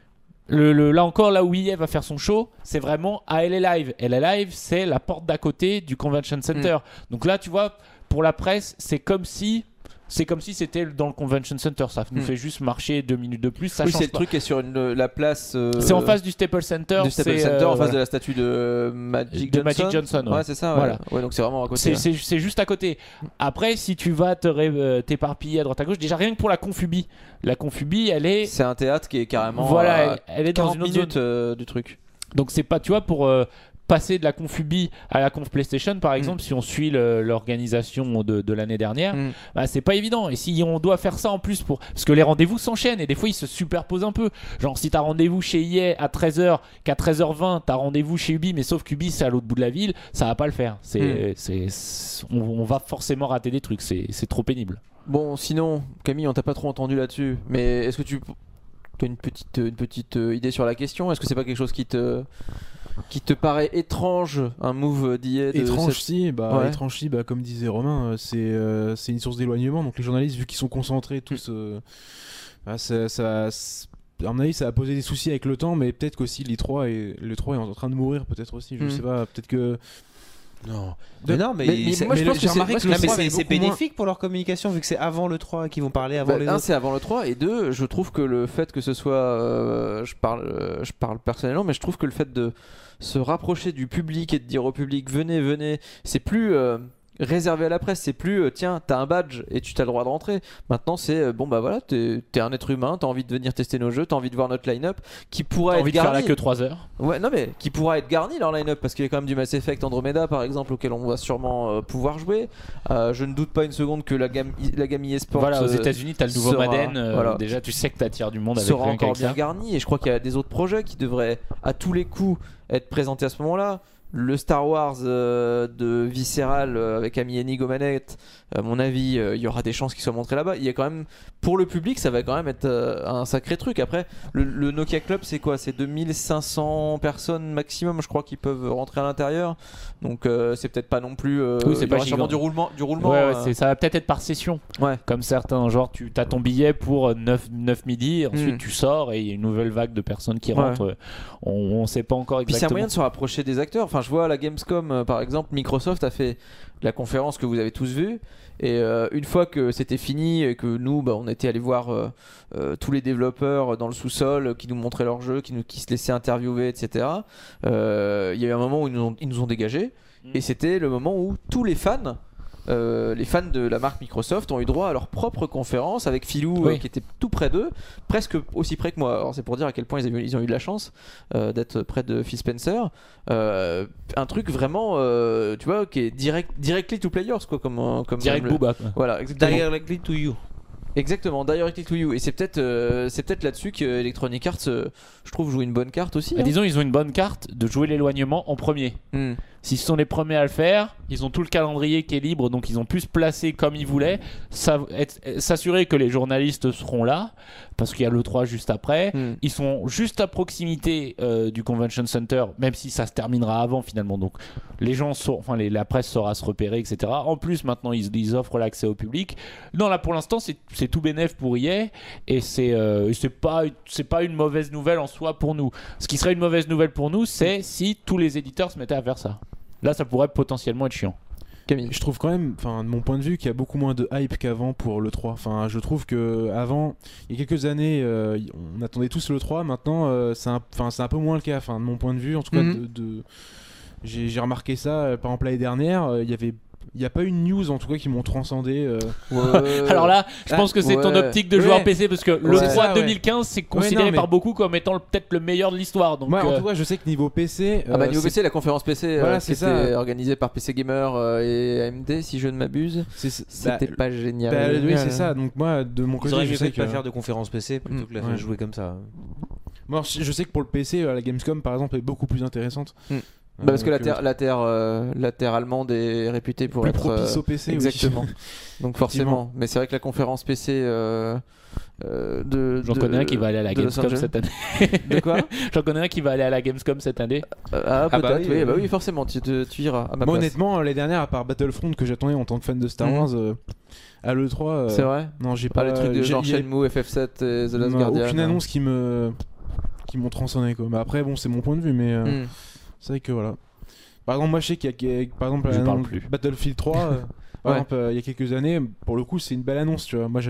là encore, là où EA va faire son show, c'est vraiment à LA Live. LA Live, c'est la porte d'à côté du Convention Center. Donc là, tu vois, pour la presse, c'est comme si c'était dans le Convention Center. Ça nous fait juste marcher 2 minutes de plus. Ça oui, change c'est le pas. truc qui est sur la place. C'est en face du Staples Center. Du Staples Center, en face voilà. de la statue de Magic De Johnson. Magic Johnson, ouais. Ouais, c'est ça. Voilà. Ouais, donc c'est vraiment à côté. C'est juste à côté. Après, si tu vas t'éparpiller à droite à gauche, déjà rien que pour la Confubi. La Confubi, elle est. C'est un théâtre qui est carrément. Voilà, elle est dans 40 une autre minutes zone. du truc. Donc c'est pas, tu vois, pour passer de la Confubi à la Conf PlayStation par exemple, si on suit l'organisation de l'année dernière, bah, c'est pas évident. Et si on doit faire ça en plus parce que les rendez-vous s'enchaînent et des fois ils se superposent un peu. Genre si t'as rendez-vous chez EA à 13h, qu'à 13h20 t'as rendez-vous chez Ubi, mais sauf qu'Ubi c'est à l'autre bout de la ville, ça va pas le faire. On va forcément rater des trucs, c'est trop pénible. Bon, sinon, Camille, on t'a pas trop entendu là-dessus, mais est-ce que tu as une petite idée sur la question? Est-ce que c'est pas quelque chose qui te paraît étrange, un move d'IA Étrange si, Ouais. étrange si, comme disait Romain, c'est une source d'éloignement. Donc les journalistes, vu qu'ils sont concentrés tous, à mon avis, ça a posé des soucis avec le temps, mais peut-être qu'aussi le 3 est en train de mourir, peut-être aussi, je sais pas, peut-être que... Non. Mais moi, je pense que j'ai remarqué que le 3 avait c'est beaucoup moins- bénéfique pour leur communication vu que c'est avant le 3 qu'ils vont parler avant les un, autres. c'est avant le 3, et 2, je trouve que le fait que ce soit. Je parle personnellement, mais je trouve que le fait de se rapprocher du public et de dire au public venez, c'est plus. Réservé à la presse, c'est plus tiens, t'as un badge et tu t'as le droit de rentrer. Maintenant, c'est bon, bah voilà, t'es un être humain, t'as envie de venir tester nos jeux, t'as envie de voir notre line-up qui pourra T'as être envie de faire la garni. queue 3 heures. Ouais, non, mais qui pourra être garni leur line-up parce qu'il y a quand même du Mass Effect Andromeda par exemple auquel on va sûrement pouvoir jouer. Je ne doute pas une seconde que la gamme eSports. Voilà, aux États-Unis, t'as le nouveau sera- Madden. voilà. Déjà, tu sais que t'attires du monde avec sera rien encore qu'avec bien ça. garni, et je crois qu'il y a des autres projets qui devraient à tous les coups être présentés à ce moment-là. Le Star Wars de Visceral avec Amy Hennig aux manettes, à mon avis, il y aura des chances qu'il soit montré là-bas. Il y a quand même, pour le public, ça va quand même être un sacré truc. Après, le Nokia Club, c'est quoi? C'est 2500 personnes maximum, je crois, qui peuvent rentrer à l'intérieur. Donc c'est peut-être pas non plus. Oui, c'est il y pas aura sûrement gigant. du roulement. Ouais, ça va peut-être être par session. Ouais. Comme certains, genre tu as ton billet pour 9 midi, ensuite tu sors et il y a une nouvelle vague de personnes qui rentrent. On sait pas encore Puis c'est un exactement. moyen de se rapprocher des acteurs. Enfin, je vois à la Gamescom, par exemple, Microsoft a fait la conférence que vous avez tous vue. Et une fois que c'était fini et que nous, on était allés voir tous les développeurs dans le sous-sol qui nous montraient leurs jeux, qui se laissaient interviewer, etc. Il y a eu un moment où ils nous ont dégagés. Et c'était le moment où tous les fans de la marque Microsoft ont eu droit à leur propre conférence avec Philou qui était tout près d'eux, presque aussi près que moi. Alors c'est pour dire à quel point ils ont eu de la chance d'être près de Phil Spencer. Un truc vraiment, tu vois, qui est directly to players, quoi, comme Direct Booba. Voilà, exactement. Directly to you. Exactement, directly to you. Et c'est peut-être là-dessus que Electronic Arts, je trouve, joue une bonne carte aussi. Disons, ils ont une bonne carte de jouer l'éloignement en premier. S'ils sont les premiers à le faire, ils ont tout le calendrier qui est libre, donc ils ont pu se placer comme ils voulaient, s'assurer que les journalistes seront là, parce qu'il y a le 3 juste après. Ils sont juste à proximité du Convention Center, même si ça se terminera avant finalement. Donc les gens la presse saura se repérer, etc. En plus, maintenant, ils offrent l'accès au public. Non, là pour l'instant, c'est tout bénef pour EA, et c'est pas une mauvaise nouvelle en soi pour nous. Ce qui serait une mauvaise nouvelle pour nous, c'est si tous les éditeurs se mettaient à faire ça. Là, ça pourrait potentiellement être chiant. Camille. Je trouve quand même, de mon point de vue, qu'il y a beaucoup moins de hype qu'avant pour le 3. Je trouve que avant, il y a quelques années, on attendait tous le 3. Maintenant, c'est un peu moins le cas. De mon point de vue, en tout cas, j'ai remarqué ça. Par exemple, l'année dernière, il n'y a pas eu une news en tout cas qui m'ont transcendé. Alors là, je pense que c'est ton optique de joueur PC, parce que le 3 2015 c'est considéré par beaucoup comme étant peut-être le meilleur de l'histoire. Donc en tout cas, je sais que niveau PC. Niveau PC, la conférence PC c'était organisée par PC Gamer et AMD, si je ne m'abuse. C'était pas génial. Oui, c'est ça. Donc moi, de mon côté, je sais pas faire de conférence PC plutôt que la jouer comme ça. Moi, je sais que pour le PC, la Gamescom par exemple est beaucoup plus intéressante. Parce que la terre allemande est réputée pour plus être propice au PC. exactement. Oui. Donc forcément. Mais c'est vrai que la conférence PC j'en connais un qui va aller à la Gamescom cette année. De quoi? J'en connais un qui va aller à la Gamescom cette année. Peut-être. Oui, forcément. Tu iras. À ma place. Honnêtement, l'année dernière, à part Battlefront que j'attendais en tant que fan de Star Wars, à l'E3. C'est vrai. Non, j'ai pas les trucs de genre Shenmue, FF7 et The Last Guardian. Aucune annonce qui qui m'ont transcendé quoi. Mais après bon c'est mon point de vue mais c'est vrai que voilà. Par exemple moi je sais qu'il y a par exemple Battlefield 3 par exemple il y a quelques années pour le coup c'est une belle annonce tu vois. Moi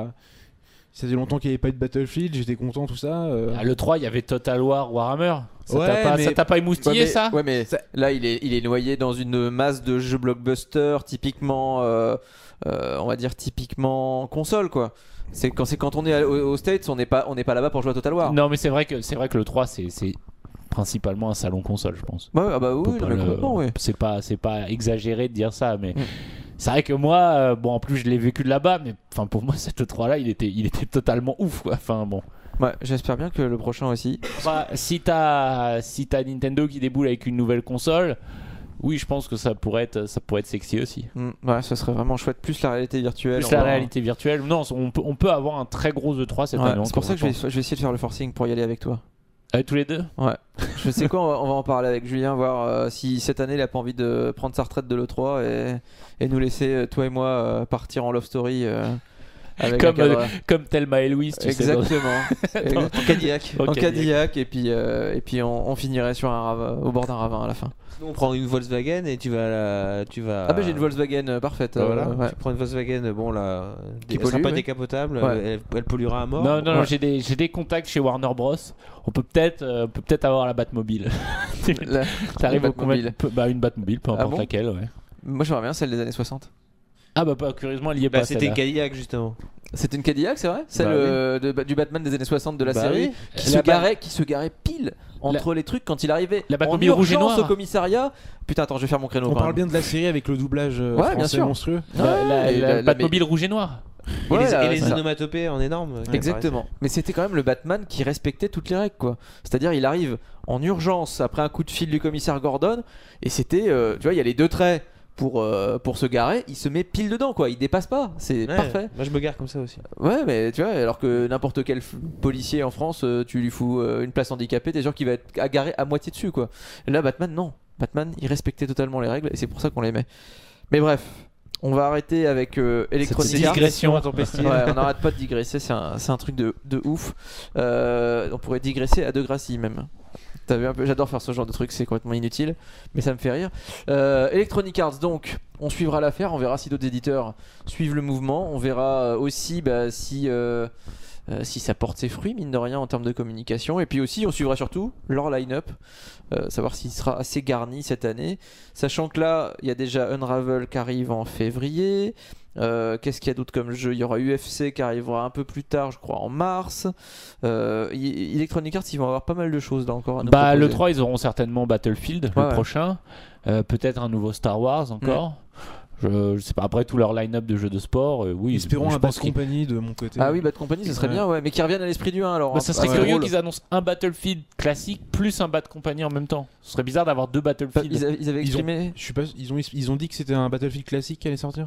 ça faisait longtemps qu'il n'y avait pas eu de Battlefield, j'étais content tout ça. Le 3 il y avait Total War Warhammer. Ça t'a pas émoustillé ça? Ouais mais là il est noyé dans une masse de jeux blockbuster typiquement on va dire typiquement console quoi. C'est quand on est aux States, on n'est pas là-bas pour jouer à Total War. Non, mais c'est vrai que le 3 c'est principalement un salon console, je pense. Ouais, bah oui, mais complètement, oui. C'est pas exagéré de dire ça, mais c'est vrai que moi, en plus je l'ai vécu de là-bas, mais enfin pour moi cette 3 là, il était totalement ouf, quoi. Enfin bon. Ouais, j'espère bien que le prochain aussi. Bah, si t'as Nintendo qui déboule avec une nouvelle console. Oui, je pense que ça pourrait être sexy aussi. Ouais, ça serait vraiment chouette. Plus la réalité virtuelle. Réalité virtuelle. Non, on peut avoir un très gros E3 cette année. C'est pour ça que je vais essayer de faire le forcing pour y aller avec toi. Tous les deux? Ouais. Je sais quoi, on va en parler avec Julien, voir si cette année il a pas envie de prendre sa retraite de l'E3 et nous laisser, toi et moi, partir en love story. Comme Thelma et Louise, tu sais. Exactement. En Cadillac. Et puis on finirait au bord d'un ravin à la fin. On prend une Volkswagen et tu vas. Ah bah j'ai une Volkswagen parfaite. Voilà. Ouais. Tu prends une Volkswagen, bon là, qui elle sera pas ouais. décapotable, elle polluera à mort. Non, j'ai des contacts chez Warner Bros. On peut peut-être avoir la Batmobile. Ça arrive au combien? Une Batmobile, peu importe laquelle. Ouais. Moi j'aimerais bien celle des années 60. Ah bah curieusement elle y est pas. C'était une Cadillac justement. C'était une Cadillac, c'est vrai? Celle du Batman des années 60 de la série qui se garait pile entre les trucs quand il arrivait la Batmobile rouge et noire au commissariat. Putain, attends, je vais faire mon créneau. On parle bien de la série avec le doublage français monstrueux. La Batmobile rouge et noire. Et les onomatopées en énorme. Exactement. Mais c'était quand même le Batman qui respectait toutes les règles, quoi. C'est-à-dire, il arrive en urgence après un coup de fil du commissaire Gordon, et c'était, tu vois, il y a les deux traits pour se garer, il se met pile dedans, quoi. Il dépasse pas, c'est parfait. Moi, je me gare comme ça aussi. Ouais, mais tu vois, alors que n'importe quel policier en France, tu lui fous une place handicapée, t'es sûr qu'il va être garé à moitié dessus, quoi. Là, Batman, non. Batman, il respectait totalement les règles, et c'est pour ça qu'on l'aimait. Mais bref. On va arrêter avec Electronic Arts. Digression intempestive. Ouais, on n'arrête pas de digresser, c'est un truc de ouf. On pourrait digresser à Degrassi même. T'as vu un peu, j'adore faire ce genre de truc, c'est complètement inutile, mais ça me fait rire. Electronic Arts, donc, on suivra l'affaire, on verra si d'autres éditeurs suivent le mouvement, on verra aussi si ça porte ses fruits, mine de rien, en termes de communication. Et puis aussi, on suivra surtout leur line-up, savoir s'il sera assez garni cette année. Sachant que là, il y a déjà Unravel qui arrive en février. Qu'est-ce qu'il y a d'autre comme jeu? Il y aura UFC qui arrivera un peu plus tard, je crois, en mars. Electronic Arts, ils vont avoir pas mal de choses là encore à nous proposer. Le 3, ils auront certainement Battlefield, le prochain. Peut-être un nouveau Star Wars encore. Je sais pas, après tout leur line-up de jeux de sport, oui. Espérons un Bad Company de mon côté. Ah oui, Bad Company, ce serait bien, ouais, mais qui reviennent à l'esprit du 1 alors. Ça serait curieux qu'ils annoncent un Battlefield classique plus un Bad Company en même temps. Ce serait bizarre d'avoir deux Battlefield. Ils avaient exprimé. Ils ont dit que c'était un Battlefield classique qui allait sortir.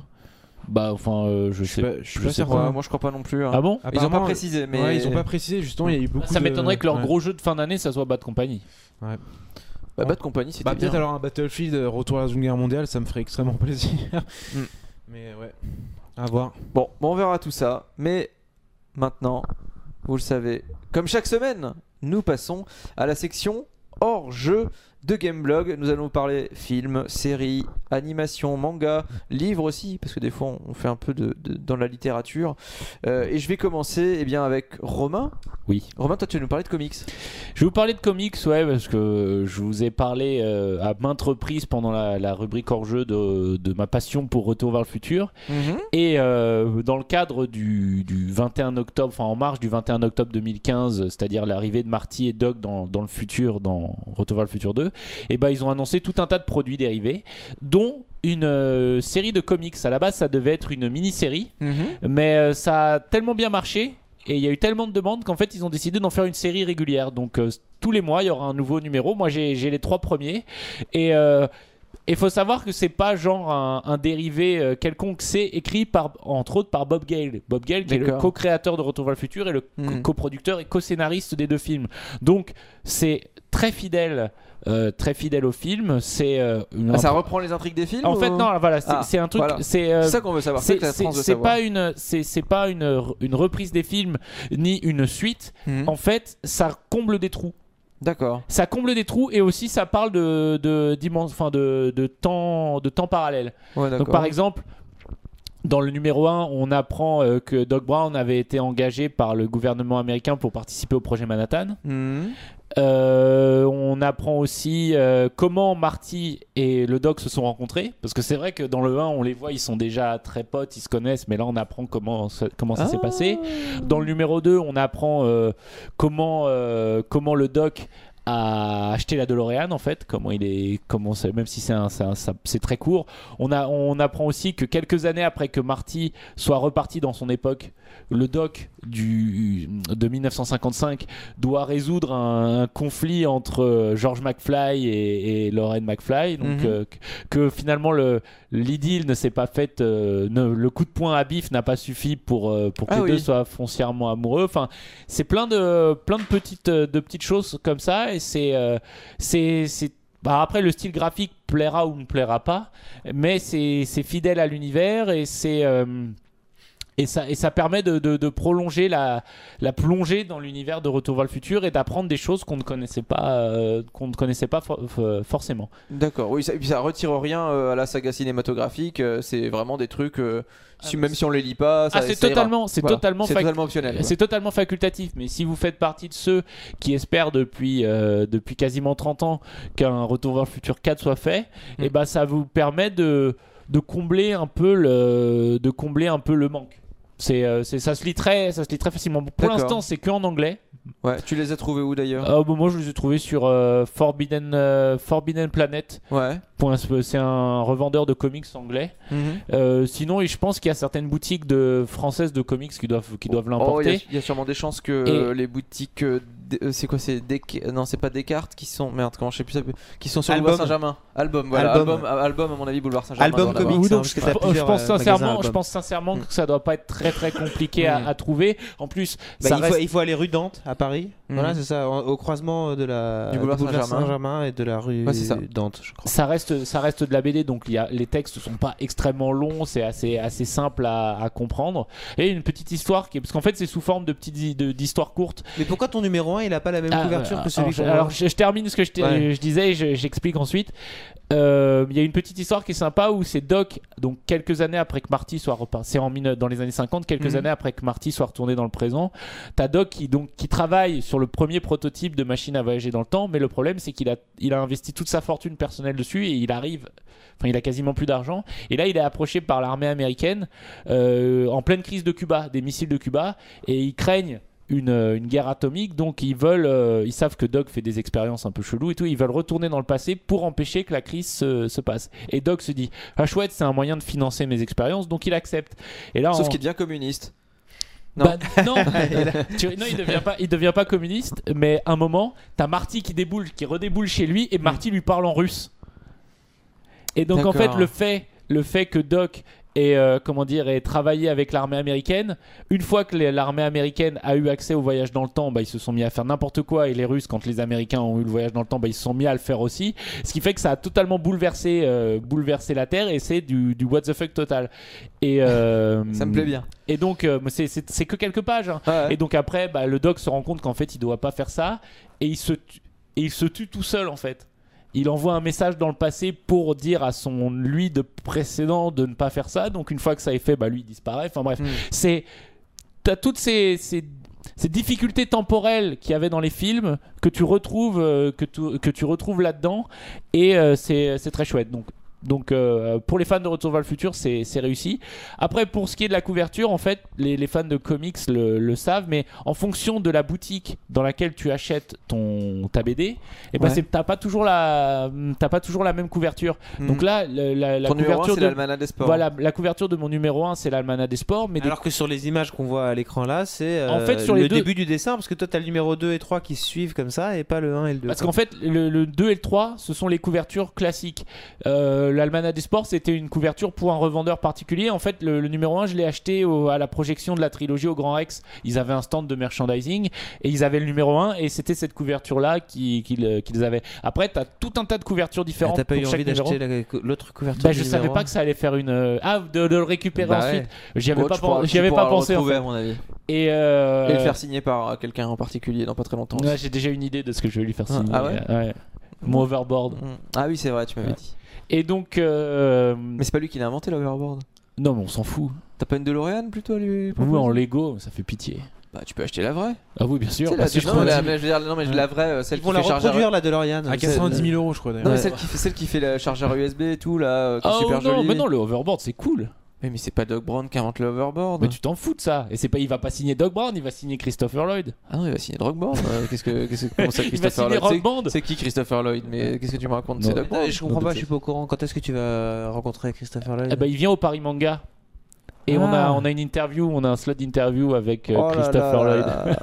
Je sais pas certain. Moi je crois pas non plus. Ah bon? Ils ont pas précisé, mais. Ouais, ils ont pas précisé, justement, il y a eu beaucoup. Ça m'étonnerait que leur gros jeu de fin d'année ça soit Bad Company. Ouais. Bad Company, c'était bien. Peut-être alors un Battlefield Retour à la Seconde Guerre mondiale, ça me ferait extrêmement plaisir. Mais ouais, à voir. Bon, on verra tout ça. Mais maintenant, vous le savez, comme chaque semaine, nous passons à la section hors jeu de Gameblog. Nous allons vous parler films, séries, animation, manga, livres aussi, parce que des fois on fait un peu dans la littérature. Et je vais commencer avec Romain. Oui. Romain, toi tu vas nous parler de comics. Je vais vous parler de comics, ouais, parce que je vous ai parlé à maintes reprises pendant la rubrique hors jeu de ma passion pour Retour vers le futur. Et dans le cadre du 21 octobre, enfin en marge du 21 octobre 2015, c'est-à-dire l'arrivée de Marty et Doc dans le futur, dans Retour vers le futur 2, et ils ont annoncé tout un tas de produits dérivés, dont une série de comics. À la base, ça devait être une mini-série, mais ça a tellement bien marché et il y a eu tellement de demandes qu'en fait, ils ont décidé d'en faire une série régulière. Donc, tous les mois, il y aura un nouveau numéro. Moi, j'ai les 3 premiers et il faut savoir que c'est pas genre un dérivé quelconque, c'est écrit entre autres par Bob Gale. Bob Gale qui est le co-créateur de Retour vers le futur et le coproducteur et co-scénariste des deux films. Donc c'est très fidèle au film. C'est ça reprend les intrigues des films. En fait non, voilà, c'est un truc. Voilà. C'est ça qu'on veut savoir. C'est pas une reprise des films ni une suite. En fait, ça comble des trous. D'accord. Ça comble des trous et aussi ça parle de temps parallèle. Ouais, donc par exemple, dans le numéro 1, on apprend que Doc Brown avait été engagé par le gouvernement américain pour participer au projet Manhattan. On apprend aussi comment Marty et le Doc se sont rencontrés, parce que c'est vrai que dans le 1 on les voit, ils sont déjà très potes, ils se connaissent, mais là on apprend comment ça s'est passé. Dans le numéro 2 on apprend comment le Doc a acheté la DeLorean en fait, même si c'est très court. On apprend aussi que quelques années après que Marty soit reparti dans son époque, le Doc de 1955 doit résoudre un conflit entre George McFly et Lorraine McFly, donc que finalement l'idylle ne s'est pas faite, le coup de poing à bif n'a pas suffi pour que les deux soient foncièrement amoureux. Enfin, c'est plein de petites choses comme ça, et après le style graphique plaira ou ne plaira pas, mais c'est fidèle à l'univers et ça permet de prolonger la plongée dans l'univers de Retour vers le futur et d'apprendre des choses qu'on ne connaissait pas forcément. D'accord, oui, et puis ça retire rien à la saga cinématographique, c'est vraiment des trucs, même si on les lit pas, c'est totalement optionnel. C'est totalement facultatif, mais si vous faites partie de ceux qui espèrent depuis quasiment 30 ans qu'un Retour vers le futur 4 soit fait, et ben ça vous permet de combler un peu le manque. Ça se lit très facilement. Pour l'instant, c'est que en anglais. Ouais, tu les as trouvés où d'ailleurs? Moi, je les ai trouvés sur Forbidden Planet. Ouais. C'est un revendeur de comics anglais. Sinon, je pense qu'il y a certaines boutiques françaises de comics qui doivent l'importer. Il y a sûrement des chances que les boutiques. C'est quoi? Non, c'est pas Descartes qui sont. Merde, comment je sais plus ça. Qui sont sur Boulevard Saint-Germain. Album, voilà. Album, à mon avis, Boulevard Saint-Germain. Album comics. Donc, je pense sincèrement que ça doit pas être très très compliqué à trouver. En plus, il faut aller rue Dante à Paris. Voilà, c'est ça, au croisement du Boulevard Saint-Germain et de la rue Dante, je crois. Ça reste de la BD, donc les textes sont pas extrêmement longs, c'est assez simple à comprendre. Et une petite histoire parce qu'en fait c'est sous forme d'histoires courtes. Mais pourquoi ton numéro 1 il a pas la même couverture que celui qu'on alors je termine ce que je disais et j'explique ensuite. Il y a une petite histoire qui est sympa où c'est Doc, donc quelques années après que Marty soit reparti, dans les années 50, quelques années après que Marty soit retourné dans le présent, t'as Doc qui travaille sur le premier prototype de machine à voyager dans le temps, mais le problème c'est qu'il a investi toute sa fortune personnelle dessus et il a quasiment plus d'argent, et là il est approché par l'armée américaine en pleine crise de Cuba, des missiles de Cuba, et ils craignent une guerre atomique, donc ils savent que Doc fait des expériences un peu cheloues et tout, ils veulent retourner dans le passé pour empêcher que la crise se passe, et Doc se dit chouette, c'est un moyen de financer mes expériences, donc il accepte. Et là, sauf qu'il devient communiste. Non. Non, il devient pas communiste, mais à un moment t'as Marty qui redéboule chez lui, et Marty lui parle en russe, et donc en fait le fait que Doc ait travaillé avec l'armée américaine, une fois que l'armée américaine a eu accès au voyage dans le temps, ils se sont mis à faire n'importe quoi, et les Russes, quand les Américains ont eu le voyage dans le temps, ils se sont mis à le faire aussi, ce qui fait que ça a totalement bouleversé la Terre, et c'est du what the fuck total, et ça me plaît bien. Et donc c'est que quelques pages, hein. Et donc après le Doc se rend compte qu'en fait il doit pas faire ça, et il se tue tout seul en fait. Il envoie un message dans le passé pour dire à son lui de précédent de ne pas faire ça. Donc une fois que ça est fait, lui il disparaît. Enfin bref, t'as toutes ces difficultés temporelles qu'il y avait dans les films que tu retrouves là-dedans, et c'est très chouette. Donc Donc pour les fans de Retour vers le futur, c'est réussi. Après, pour ce qui est de la couverture, en fait, les fans de comics le savent, mais en fonction de la boutique dans laquelle tu achètes ta BD, et ben t'as pas toujours la même couverture. Donc là, la ton numéro 1, couverture c'est de l'Almanach des sports. voilà, la couverture de mon numéro 1, c'est l'Almanach des sports, mais Alors que sur les images qu'on voit à l'écran là, c'est En fait, sur le les deux- début du dessin, parce que toi t'as le numéro 2 et 3 qui se suivent comme ça, et pas le 1 et le 2. parce qu'en fait, le 2 et le 3, ce sont les couvertures classiques. L'Almanach des sports, c'était une couverture pour un revendeur particulier. En fait, le numéro 1, je l'ai acheté à la projection de la trilogie au Grand Rex. Ils avaient un stand de merchandising et ils avaient le numéro 1 et c'était cette couverture-là qu'ils avaient. Après, tu as tout un tas de couvertures différentes. T'as pas eu pour chaque envie numéro. d'acheter l'autre couverture Bah, du je savais numéro pas 1? que ça allait faire une. de le récupérer Bah ensuite. ouais. J'y avais Bon, pas, tu pourras- j'y avais tu pas pourras le pensé. En retrouver, fait. à mon avis. Et, Et le faire signer par quelqu'un en particulier dans pas très longtemps. ouais, j'ai déjà une idée de ce que je vais lui faire signer. Ah ouais Ouais. Mon overboard. Ah oui, c'est vrai, tu m'avais Ouais. dit. Et donc. Mais c'est pas lui qui l'a inventé l'overboard. Non, mais on s'en fout. T'as pas une DeLorean plutôt à lui Ou proposer en Lego, ça fait pitié. Bah tu peux acheter la vraie. Ah oui, bien sûr. C'est Parce que je non, trouve- mais je veux dire, non mais la vraie, celle Ils qui vont la fait chargeur. reproduire la DeLorean. À 90 000 euros, je crois Non d'ailleurs. mais celle qui fait le chargeur USB et tout là, qui est Oh super non, joli. mais non, le overboard c'est cool. Mais c'est pas Doc Brown qui invente le overboard. Mais tu t'en fous de ça. Et c'est pas, il va pas signer Doc Brown, il va signer Christopher Lloyd. Ah non, il va signer Rockband. Comment ça, Il va Christopher signer Lloyd Rock Band. C'est qui Christopher Lloyd? Mais qu'est-ce que tu me racontes? Non. C'est Doc Brown. Je comprends pas, je suis pas au courant. Quand est-ce que tu vas rencontrer Christopher Lloyd? Eh ben, il vient au Paris Manga. Et on a une interview, on a un slot d'interview avec Oh là Christopher là Lloyd. là.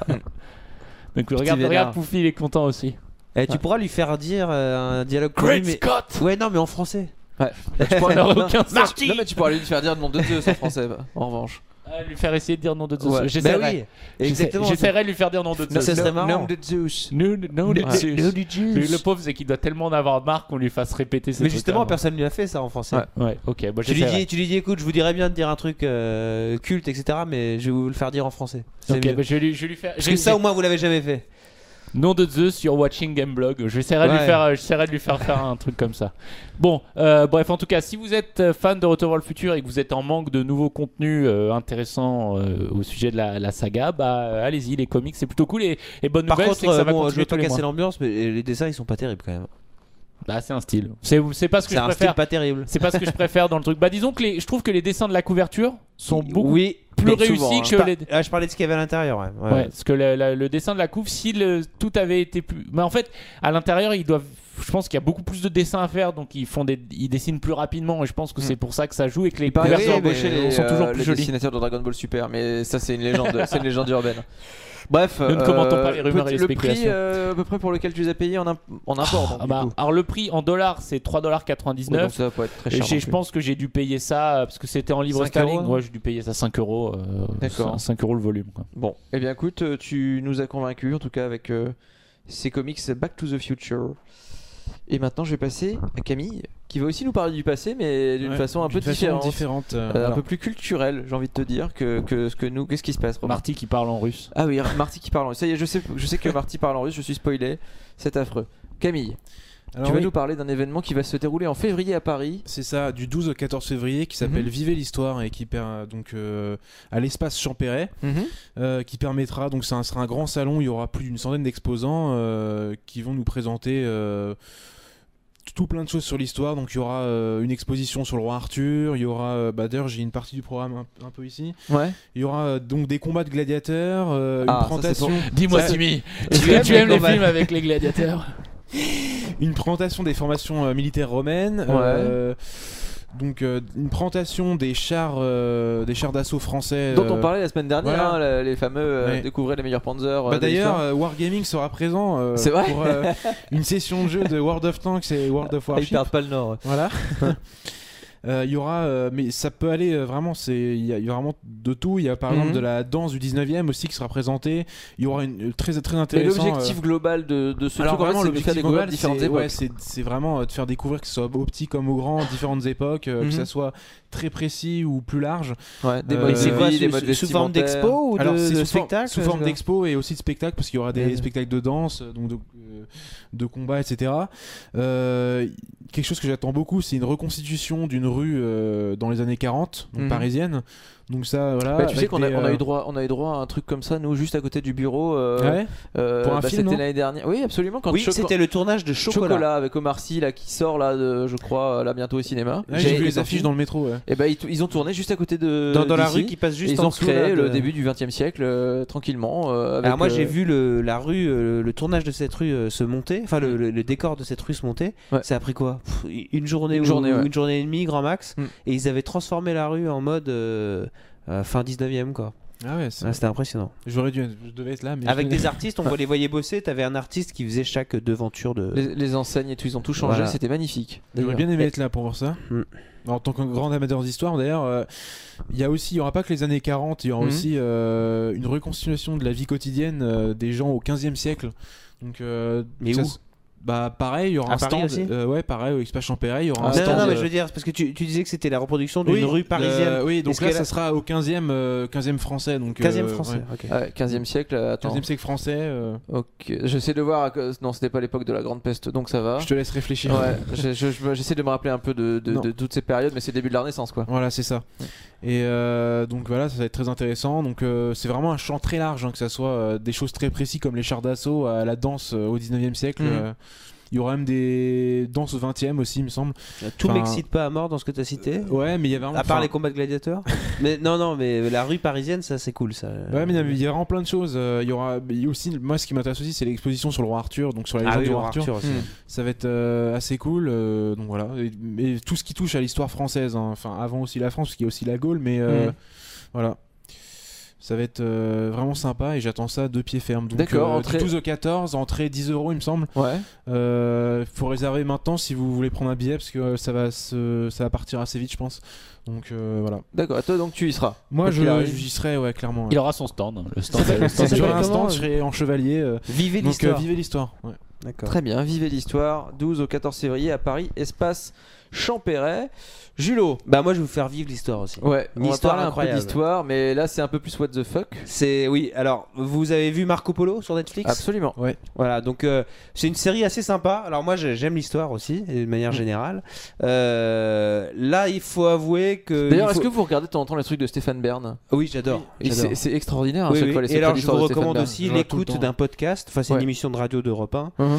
Donc Petit regarde, vénard. Poufy, il est content aussi. Eh, tu pourras lui faire dire un dialogue pour lui, mais... Scott. Ouais, non, mais en français. Ouais. Tu pourras- Ça n'a non, aucun sens. non, mais tu pourras lui faire dire le nom de Zeus en français, bah, en revanche. Lui faire essayer de dire nom de Zeus. Ouais. J'essaierai. Bah oui, exactement. J'essaierai de lui faire dire nom de Non, Zeus. ça serait marrant. Nom de Zeus. Nom de Ouais. Zeus. Le pauvre, c'est qu'il doit tellement en avoir marre qu'on lui fasse répéter ces Mais trucs justement, avant. personne lui a fait ça en français. Ouais. Ouais, ok. Bah, Tu lui, j'essaierai. dis, écoute, je vous dirais bien de dire un truc culte, etc., mais je vais vous le faire dire en français. C'est Ok, mieux. bah, je vais lui faire. Parce que ça, au moins, vous l'avez jamais fait. Nom de Zeus, you're watching Gameblog. J'essaierai de lui faire faire un truc comme ça. Bon, bref, en tout cas, si vous êtes fan de Retour vers le futur et que vous êtes en manque de nouveaux contenus intéressants au sujet de la saga, bah allez-y, les comics, c'est plutôt cool. Et bonne Par nouvelle, contre, c'est que ça va bon, je continuer veux pas tous les casser mois. l'ambiance, mais les dessins, ils sont pas terribles quand même. Bah, c'est un style. C'est pas ce que C'est je un style préfère. pas terrible. C'est pas ce que je préfère dans le truc. Bah, disons que je trouve que les dessins de la couverture sont beaucoup Oui, plus mais réussis souvent, que les. je parlais de ce qu'il y avait à l'intérieur, ouais. Ouais, parce que le dessin de la couve, si tout avait été plus. Mais en fait, à l'intérieur, ils doivent. Je pense qu'il y a beaucoup plus de dessins à faire, donc ils dessinent plus rapidement, et je pense que c'est pour ça que ça joue et que les Il paraît que couvertures c'est embauché les, sont toujours plus les jolies. dessinateurs de Dragon Ball Super, mais ça c'est une légende, c'est une légende urbaine. Bref, Nous ne commentons pas les rumeurs et les le prix spéculations. à peu près pour lequel tu les as payés en import. donc, du coup. Alors le prix en dollars, c'est Ouais, donc $3,99. ça peut être très Et cher. je pense que j'ai dû payer ça parce que c'était en livre 5 sterling. euros, Ouais, j'ai dû payer ça 5 euros. D'accord. 5 euros le volume. Quoi. Bon, eh bien écoute, tu nous as convaincus en tout cas avec ces comics Back to the Future. Et maintenant je vais passer à Camille qui va aussi nous parler du passé mais d'une Ouais, façon un peu d'une façon différente, un alors. peu plus culturelle, j'ai envie de te dire que ce que nous. Qu'est-ce qui se passe, Romain? Marty qui parle en russe. Ah oui, Marty qui parle en russe. Ça y est, je sais que Marty parle en russe, je suis spoilé, c'est affreux. Camille, Alors tu vas oui, nous parler d'un événement qui va se dérouler en février à Paris. c'est ça, du 12 au 14 février, qui s'appelle Mhm. Vivez l'histoire et qui donc à l'espace Champéret, qui permettra, donc ça sera un grand salon, il y aura plus d'une centaine d'exposants qui vont nous présenter tout plein de choses sur l'histoire. Donc il y aura une exposition sur le roi Arthur, il y aura, d'ailleurs j'ai une partie du programme un peu ici, Ouais. il y aura donc des combats de gladiateurs, une Ah, ça, présentation, Dis-moi, Ça, Timmy, tu tu aimes aimes les les combats films avec les gladiateurs? une présentation des formations militaires romaines, donc une présentation des chars d'assaut français Dont on parlait la semaine dernière, voilà. hein, les fameux Ouais. découvrir les meilleurs Panzers. Bah de d'ailleurs, l'histoire. Wargaming sera présent C'est vrai pour une session de jeu de World of Tanks et World of Ils Warship. perdent pas le nord. Voilà. Il y aura, mais ça peut aller vraiment, il y a vraiment de tout. Il y a par exemple de la danse du 19e aussi qui sera présentée. Il y aura une très très Mais intéressant. l'objectif global de ce Alors truc, en fait, vraiment, c'est de faire l'objectif découvrir global, différentes c'est époques. c'est vraiment de faire découvrir que ce soit au petit comme au grand, différentes époques, que ça soit très précis ou plus large. Ouais, des Et modes c'est de quoi, vie, des modes sous forme vestimentaires. d'expo ou Alors c'est de sous spectacle? sous forme d'expo et aussi de spectacle parce qu'il y aura des spectacles de danse, donc de combat, etc. Quelque chose que j'attends beaucoup, c'est une reconstitution d'une rue dans les années 40, donc parisienne. Donc ça, voilà. Bah, tu sais avec qu'on a, des, on a eu droit à un truc comme ça, nous, juste à côté du bureau. ouais. Pour un film, c'était non l'année dernière. Oui, absolument. Quand Oui, c'était le tournage de Chocolat. avec Omar Sy là qui sort là, je crois, là bientôt au cinéma. Ouais, j'ai vu les affiches dans le métro. Ouais. Et bah ils ont tourné juste à côté de Dans la d'ici. rue qui passe juste Et ils en ont dessous. créé là, le début du XXe siècle tranquillement. Alors moi j'ai vu la rue, le tournage de cette rue se monter, enfin le décor de cette rue se monter. Ouais. Ça a pris quoi une journée ouais. une journée et demie grand max. Et ils avaient transformé la rue en mode fin 19e quoi. Ah ouais, C'était impressionnant. je devais être là. Mais Avec des artistes, on les voyait bosser. T'avais un artiste qui faisait chaque devanture de. Les enseignes et tout, ils ont tout changé. Voilà. C'était magnifique. J'aurais bien aimé être là pour voir ça. Mm. En tant que grand amateur d'histoire, d'ailleurs, il y aura pas que les années 40, il y aura aussi une reconstitution de la vie quotidienne des gens au 15e siècle. Donc, Mais ça, où bah pareil, il y aura À un Paris stand. aussi Ouais, pareil, au Expa Champéret, il y aura un Non, stand. non, mais je veux dire, parce que tu disais que c'était la reproduction d'une rue parisienne. Oui, donc Est-ce là, que ça sera au 15e français. Donc, 15e français, ouais. ok. 15e siècle, attends. 15e siècle français. Ok, j'essaie de voir. Non, c'était pas l'époque de la Grande Peste, donc ça va. Je te laisse réfléchir. Ouais, j'essaie de me rappeler un peu de toutes ces périodes, mais c'est le début de la Renaissance quoi. Voilà, c'est ça. Et donc voilà, ça va être très intéressant. Donc c'est vraiment un champ très large, que ça soit des choses très précises comme les chars d'assaut à la danse au 19e siècle. Il y aura même des danses au 20e aussi, il me semble. Tout m'excite pas à mort dans ce que tu as cité. Ouais, mais il y avait vraiment. À part les combats de gladiateurs. Mais non, mais la rue parisienne, ça c'est cool ça. Ouais, mais il y a vraiment plein de choses. Il y aura aussi, moi ce qui m'intéresse aussi, c'est l'exposition sur le roi Arthur, donc sur la légende du roi Arthur. Ça va être assez cool. Donc voilà. Et tout ce qui touche à l'histoire française, enfin avant aussi la France, parce qu'il y a aussi la Gaule, mais voilà. Ça va être vraiment sympa et j'attends ça de pied ferme. Donc, d'accord, entrée... 12 au 14, entrée 10 € il me semble. Ouais. Faut réserver maintenant si vous voulez prendre un billet parce que ça va partir assez vite je pense. Donc voilà. D'accord, toi donc tu y seras. Moi j'y serai, ouais, clairement. Ouais. Il aura son stand. Le stand, sur l'instant, je serai en chevalier. Vivez l'histoire. Donc vivez l'histoire. Ouais. D'accord. Très bien, vivez l'histoire. 12 au 14 février à Paris, espace Champéret. Julo. Bah moi je vais vous faire vivre l'histoire aussi. Ouais, une on histoire va parler incroyable. un peu d'histoire, mais là c'est un peu plus what the fuck. Oui, alors vous avez vu Marco Polo sur Netflix ? Absolument. Ouais. Voilà, donc c'est une série assez sympa. Alors moi j'aime l'histoire aussi, de manière générale. Là il faut avouer que... D'ailleurs, est-ce que vous regardez de temps en temps les trucs de Stéphane Bern ? Oui, j'adore. C'est extraordinaire. Oui, à chaque oui. fois, les Et alors secrets je vous d'histoire de Stéphane recommande Bern. aussi Je regarde tout le l'écoute temps. d'un podcast, enfin c'est une Ouais. émission de radio d'Europe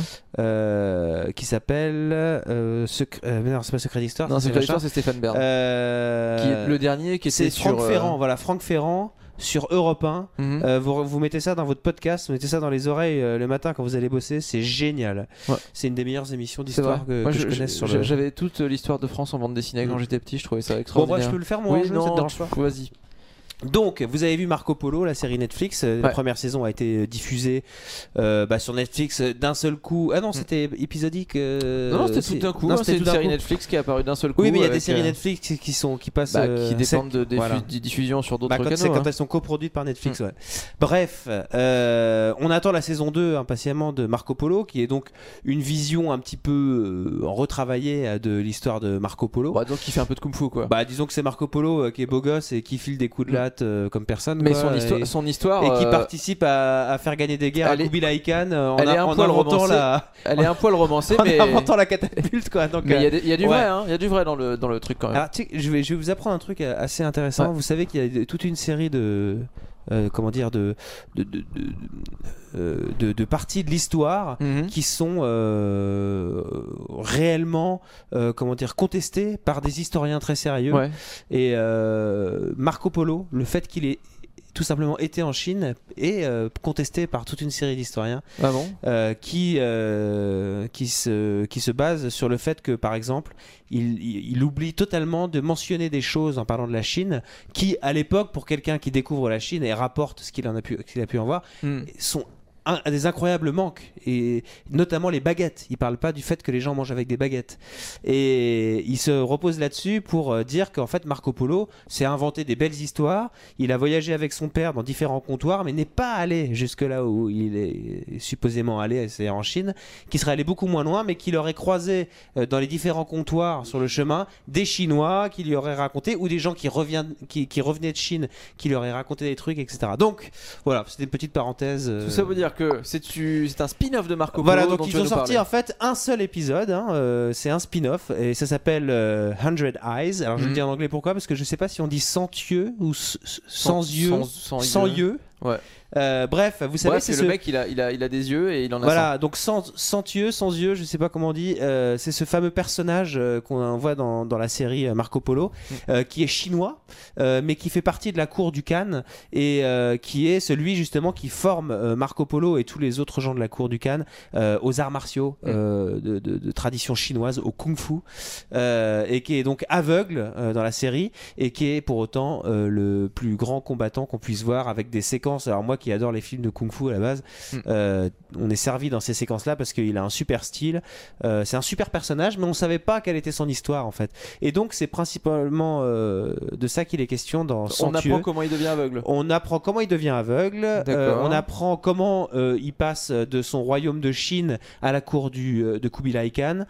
1 qui s'appelle... non, c'est pas Secret d'Histoire. Non, c'est Secret d'Histoire, c'est Stéphane Bern. Qui est le dernier qui était C'est sur Franck Ferrand, voilà, Franck Ferrand sur Europe 1. Mhm. Vous mettez ça dans votre podcast, vous mettez ça dans les oreilles le matin quand vous allez bosser, c'est génial. Ouais. C'est une des meilleures émissions C'est vrai. d'histoire que Moi, je connaisse sur le... J'avais toute l'histoire de France en bande dessinée quand j'étais petit, je trouvais ça Bon, extraordinaire. moi je peux le faire moi, Oui, ça non, te dérange pas. vas-y. Donc, vous avez vu Marco Polo, la série Netflix. La Ouais. première saison a été diffusée sur Netflix d'un seul coup. Ah non, c'était épisodique. Non, c'était tout d'un coup. Non, C'est c'était une tout d'un série coup. Netflix qui est apparue d'un seul coup. Oui, mais il y a avec, des séries Netflix qui passent. qui dépendent de voilà. diffusion sur d'autres Bah, canaux. c'est quand hein. elles sont coproduites par Netflix, ouais. Bref, on attend la saison 2 impatiemment de Marco Polo, qui est donc une vision un petit peu retravaillée de l'histoire de Marco Polo. Bah, donc il fait un peu de kung-fu quoi. Bah, disons que c'est Marco Polo qui est beau gosse et qui file des coups de latte comme personne. Mais quoi, son histoire. et qui participe à faire gagner des guerres à elle est- Kubilai Khan elle est un en poil inventant romancée, la Elle est un poil romancée, en mais. inventant la catapulte quoi. Donc, Mais il y a du ouais. vrai, hein. Il y a du vrai dans le truc quand même. Alors, tu sais, je vais vous apprendre un truc assez intéressant. Ouais. Vous savez qu'il y a toute une série de de parties de l'histoire Mhm. qui sont réellement contestées par des historiens très sérieux. Ouais. Et Marco Polo, le fait qu'il ait tout simplement été en Chine est contesté par toute une série d'historiens Ah bon qui se base sur le fait que, par exemple, il oublie totalement de mentionner des choses en parlant de la Chine qui, à l'époque, pour quelqu'un qui découvre la Chine et rapporte ce qu'il a pu en voir, sont des incroyables manques, et notamment les baguettes. Il parle pas du fait que les gens mangent avec des baguettes, et il se repose là-dessus pour dire qu'en fait Marco Polo s'est inventé des belles histoires. Il a voyagé avec son père dans différents comptoirs, mais n'est pas allé jusque là où il est supposément allé, c'est en Chine, qui serait allé beaucoup moins loin, mais qu'il aurait croisé dans les différents comptoirs sur le chemin des Chinois qui lui auraient raconté, ou des gens qui revenaient de Chine qui lui auraient raconté des trucs, etc. Donc voilà, c'était une petite parenthèse. Tout ça veut dire dire que c'est un spin-off de Marco Polo. Voilà, donc dont ils tu vas ont nous sorti parler. en fait un seul épisode, c'est un spin-off et ça s'appelle 100 Eyes. Alors je le dis en anglais pourquoi? Parce que je sais pas si on dit 100 yeux ou sans yeux. 100 yeux. Ouais. Bref, vous savez, c'est le mec, il a des yeux et il en a voilà, donc sans yeux, je sais pas comment on dit, c'est ce fameux personnage qu'on voit dans la série Marco Polo, qui est chinois, mais qui fait partie de la cour du Khan et qui est celui justement qui forme Marco Polo et tous les autres gens de la cour du Khan aux arts martiaux de tradition chinoise, au kung-fu, et qui est donc aveugle dans la série et qui est pour autant le plus grand combattant qu'on puisse voir avec des séquences. Alors moi qui adore les films de kung-fu à la base, on est servi dans ces séquences-là parce qu'il a un super style, c'est un super personnage, mais on savait pas quelle était son histoire en fait. Et donc c'est principalement de ça qu'il est question dans On apprend comment il devient aveugle. On apprend comment il devient aveugle, on apprend comment il passe de son royaume de Chine à la cour de Kubilai Khan,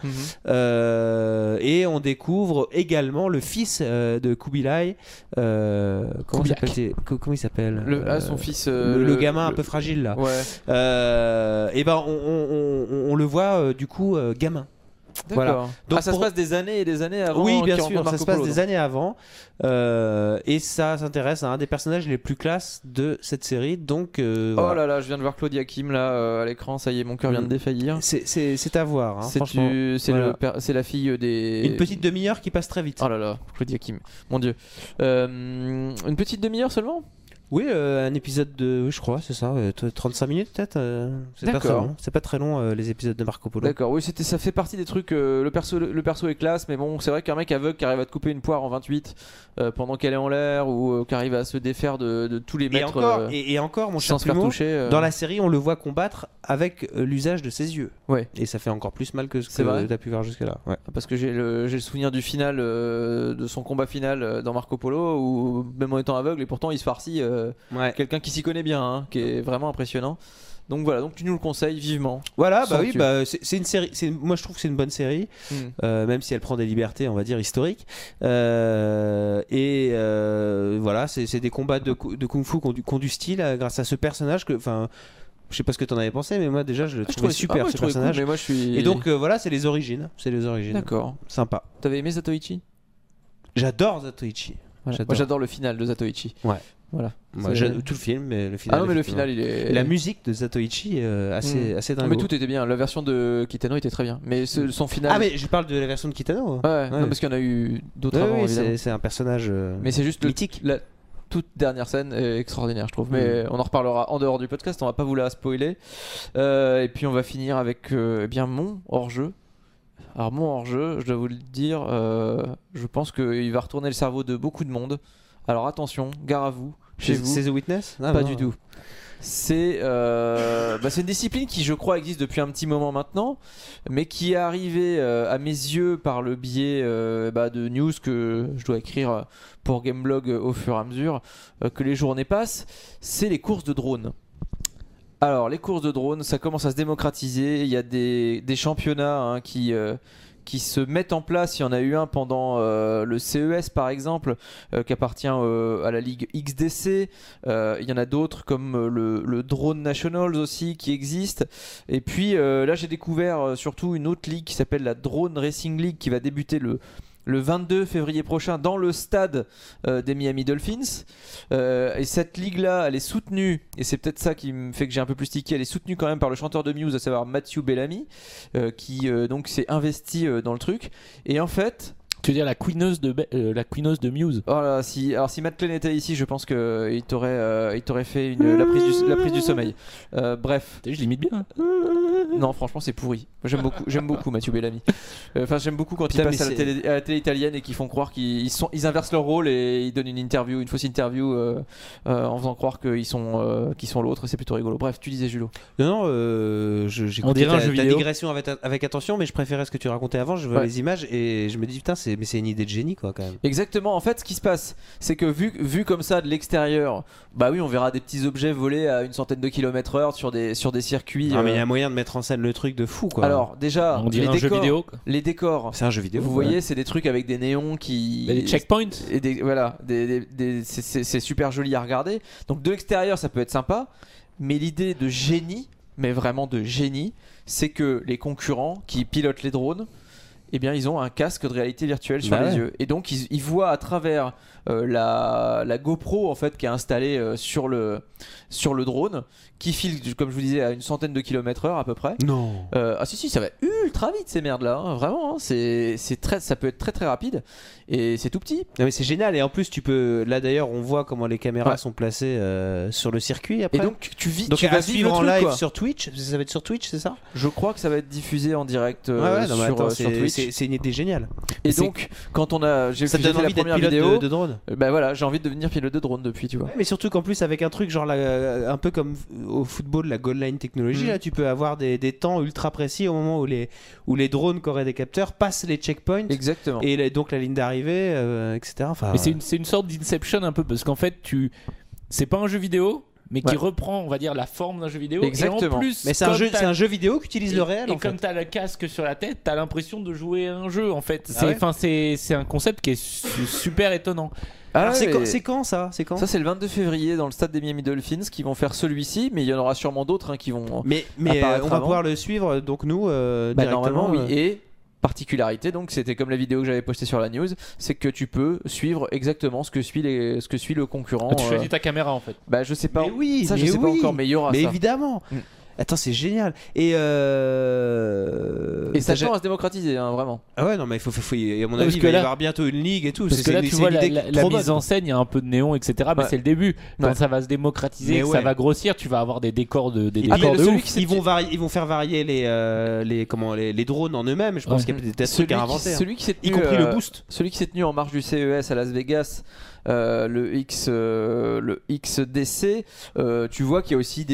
et on découvre également le fils de Kubilai, comment il s'appelle son fils, le gamin un peu fragile là. Ouais. Et ben on le voit du coup gamin. Voilà. Donc ça se passe des années et des années avant. Oui, bien sûr, ça se passe des années avant. Et ça s'intéresse à un des personnages les plus classes de cette série. Donc, oh là là, je viens de voir Claudia Kim là à l'écran. Ça y est, mon cœur vient de défaillir. C'est à voir. Hein, franchement. C'est la fille des. Une petite demi-heure qui passe très vite. Oh là là, Claudia Kim. Mon Dieu. Une petite demi-heure seulement. Oui, un épisode de, je crois, c'est ça, 35 minutes peut-être. C'est pas très long. C'est pas très long les épisodes de Marco Polo. D'accord, oui, ça fait partie des trucs. Le perso est classe, mais bon, c'est vrai qu'un mec aveugle qui arrive à te couper une poire en 28 pendant qu'elle est en l'air ou qui arrive à se défaire de tous les mètres. Et encore, mon cher sans se faire Plumeau, toucher. Dans la série, on le voit combattre avec l'usage de ses yeux. Ouais. Et ça fait encore plus mal que ce que tu as pu voir jusque-là. Ouais. Parce que j'ai le souvenir du final, de son combat final dans Marco Polo, où même en étant aveugle, et pourtant il se farcit quelqu'un qui s'y connaît bien, hein, qui est vraiment impressionnant. Donc voilà, donc tu nous le conseilles vivement. Voilà, bah oui, c'est une série. Moi je trouve que c'est une bonne série, même si elle prend des libertés, on va dire historiques. Voilà, c'est des combats de kung-fu qui ont du style grâce à ce personnage que, enfin. Je sais pas ce que t'en avais pensé, mais moi déjà je le trouvais super ce personnage. Cool, mais moi, Et donc voilà, c'est les origines. D'accord. Sympa. T'avais aimé Zatoichi? J'adore Zatoichi. Voilà. Moi j'adore le final de Zatoichi. Ouais. Voilà. Moi, tout le film, mais le final. Ah non, mais le final, il est. Et la musique de Zatoichi assez dingue. Mais tout était bien. La version de Kitano était très bien. Mais son final. Ah, mais je parle de la version de Kitano. Ouais. Non, parce qu'il y en a eu d'autres avant. Oui, évidemment. c'est un personnage. Mais c'est juste mythique. La toute dernière scène est extraordinaire, je trouve. Mais on en reparlera en dehors du podcast. On va pas vous la spoiler. Et puis on va finir avec mon hors-jeu. Alors mon hors-jeu, je dois vous le dire, je pense qu'il va retourner le cerveau de beaucoup de monde. Alors attention, gare à vous. Chez vous. C'est The Witness? Pas du tout. C'est une discipline qui, je crois, existe depuis un petit moment maintenant, mais qui est arrivée à mes yeux par le biais de news que je dois écrire pour Gameblog au fur et à mesure que les journées passent. C'est les courses de drones. Alors, les courses de drones, ça commence à se démocratiser. Il y a des championnats qui se mettent en place. Il y en a eu un pendant le CES par exemple, qui appartient à la ligue XDC. Il y en a d'autres comme le Drone Nationals aussi qui existe. Et puis là j'ai découvert surtout une autre ligue qui s'appelle la Drone Racing League qui va débuter le 22 février prochain dans le stade des Miami Dolphins. Et cette ligue-là, elle est soutenue, et c'est peut-être ça qui me fait que j'ai un peu plus tiqué, elle est soutenue quand même par le chanteur de Muse, à savoir Matthew Bellamy, qui donc s'est investi dans le truc. Et en fait... Tu veux dire la queeneuse de Muse? Alors si Matt Klein était ici, je pense qu'il t'aurait fait la prise du sommeil. Bref. Je l'imite bien. Non, franchement, c'est pourri. J'aime beaucoup Matthew Bellamy. Enfin, j'aime beaucoup quand ils passent à la télé italienne et qu'ils font croire qu'ils inversent leur rôle et ils donnent une fausse interview en faisant croire qu'ils sont l'autre. C'est plutôt rigolo. Bref, tu disais Julo. Non, j'écoutais ta digression avec attention, mais je préférais ce que tu racontais avant. Je vois les images et je me dis putain, mais c'est une idée de génie quoi quand même. Exactement. En fait, ce qui se passe, c'est que vu comme ça de l'extérieur, bah oui, on verra des petits objets voler à une centaine de kilomètres heure sur des circuits. Ah, mais il y a moyen de mettre en scène le truc de fou quoi. Alors déjà, on dirait un jeu vidéo. Les décors. C'est un jeu vidéo. Vous voyez, c'est des trucs avec des néons qui. Des checkpoints. Et c'est super joli à regarder. Donc de l'extérieur, ça peut être sympa. Mais l'idée de génie, mais vraiment de génie, c'est que les concurrents qui pilotent les drones, eh bien, ils ont un casque de réalité virtuelle sur les yeux. Et donc, ils voient à travers la GoPro en fait, qui est installée sur le drone, qui file, comme je vous disais, à une centaine de kilomètres/heure à peu près. Non. Ah si, ça va ultra vite ces merdes-là. Hein, vraiment, hein, ça peut être très très rapide. Et c'est tout petit. Non mais c'est génial, et en plus tu peux, là d'ailleurs on voit comment les caméras sont placées sur le circuit après. Et donc tu vas vivre suivre en le truc, live quoi. sur Twitch, ça va être sur Twitch, c'est ça? Je crois que ça va être diffusé en direct sur Twitch. C'est une idée géniale. Et donc quand j'ai ça te fait donne la envie d'être première pilote vidéo de drone. Bah voilà, j'ai envie de devenir pilote de drone depuis, tu vois. Mais surtout qu'en plus avec un truc genre un peu comme au football, la goal line technologie, là tu peux avoir des temps ultra précis au moment où les drones qui auraient des capteurs passent les checkpoints. Exactement. Et donc la ligne d'arrivée, etc. Enfin, mais c'est une sorte d'Inception un peu, parce qu'en fait c'est pas un jeu vidéo mais qui reprend, on va dire, la forme d'un jeu vidéo. Exactement. Et en plus, mais c'est un jeu vidéo qui utilise le réel. Et comme t'as le casque sur la tête, t'as l'impression de jouer à un jeu en fait. C'est un concept qui est super étonnant. C'est quand ça? Ça c'est le 22 février dans le stade des Miami Dolphins qui vont faire celui-ci, mais il y en aura sûrement d'autres qui vont. Mais on va pouvoir le suivre donc nous directement. Normalement oui. Et particularité, donc c'était comme la vidéo que j'avais postée sur la news, c'est que tu peux suivre exactement ce que suit le concurrent. Tu choisis ta caméra en fait. Bah je sais pas. Mais oui, ça je sais pas encore, mais il y aura ça. Mais évidemment. Attends, c'est génial. Et ça tend à se démocratiser, hein, vraiment. Ah ouais, non, mais il faut à mon avis, il va y avoir bientôt une ligue et tout. Parce que là, tu vois, la mise en scène, il y a un peu de néon, etc. Mais c'est le début. Quand ça va se démocratiser, que ça va grossir, tu vas avoir des décors de ouf. Ils vont faire varier les drones en eux-mêmes. Je pense qu'il y a peut-être des trucs à inventer. Y compris le boost. Celui qui s'est tenu en marge du CES à Las Vegas. Le XDC, tu vois qu'il y a aussi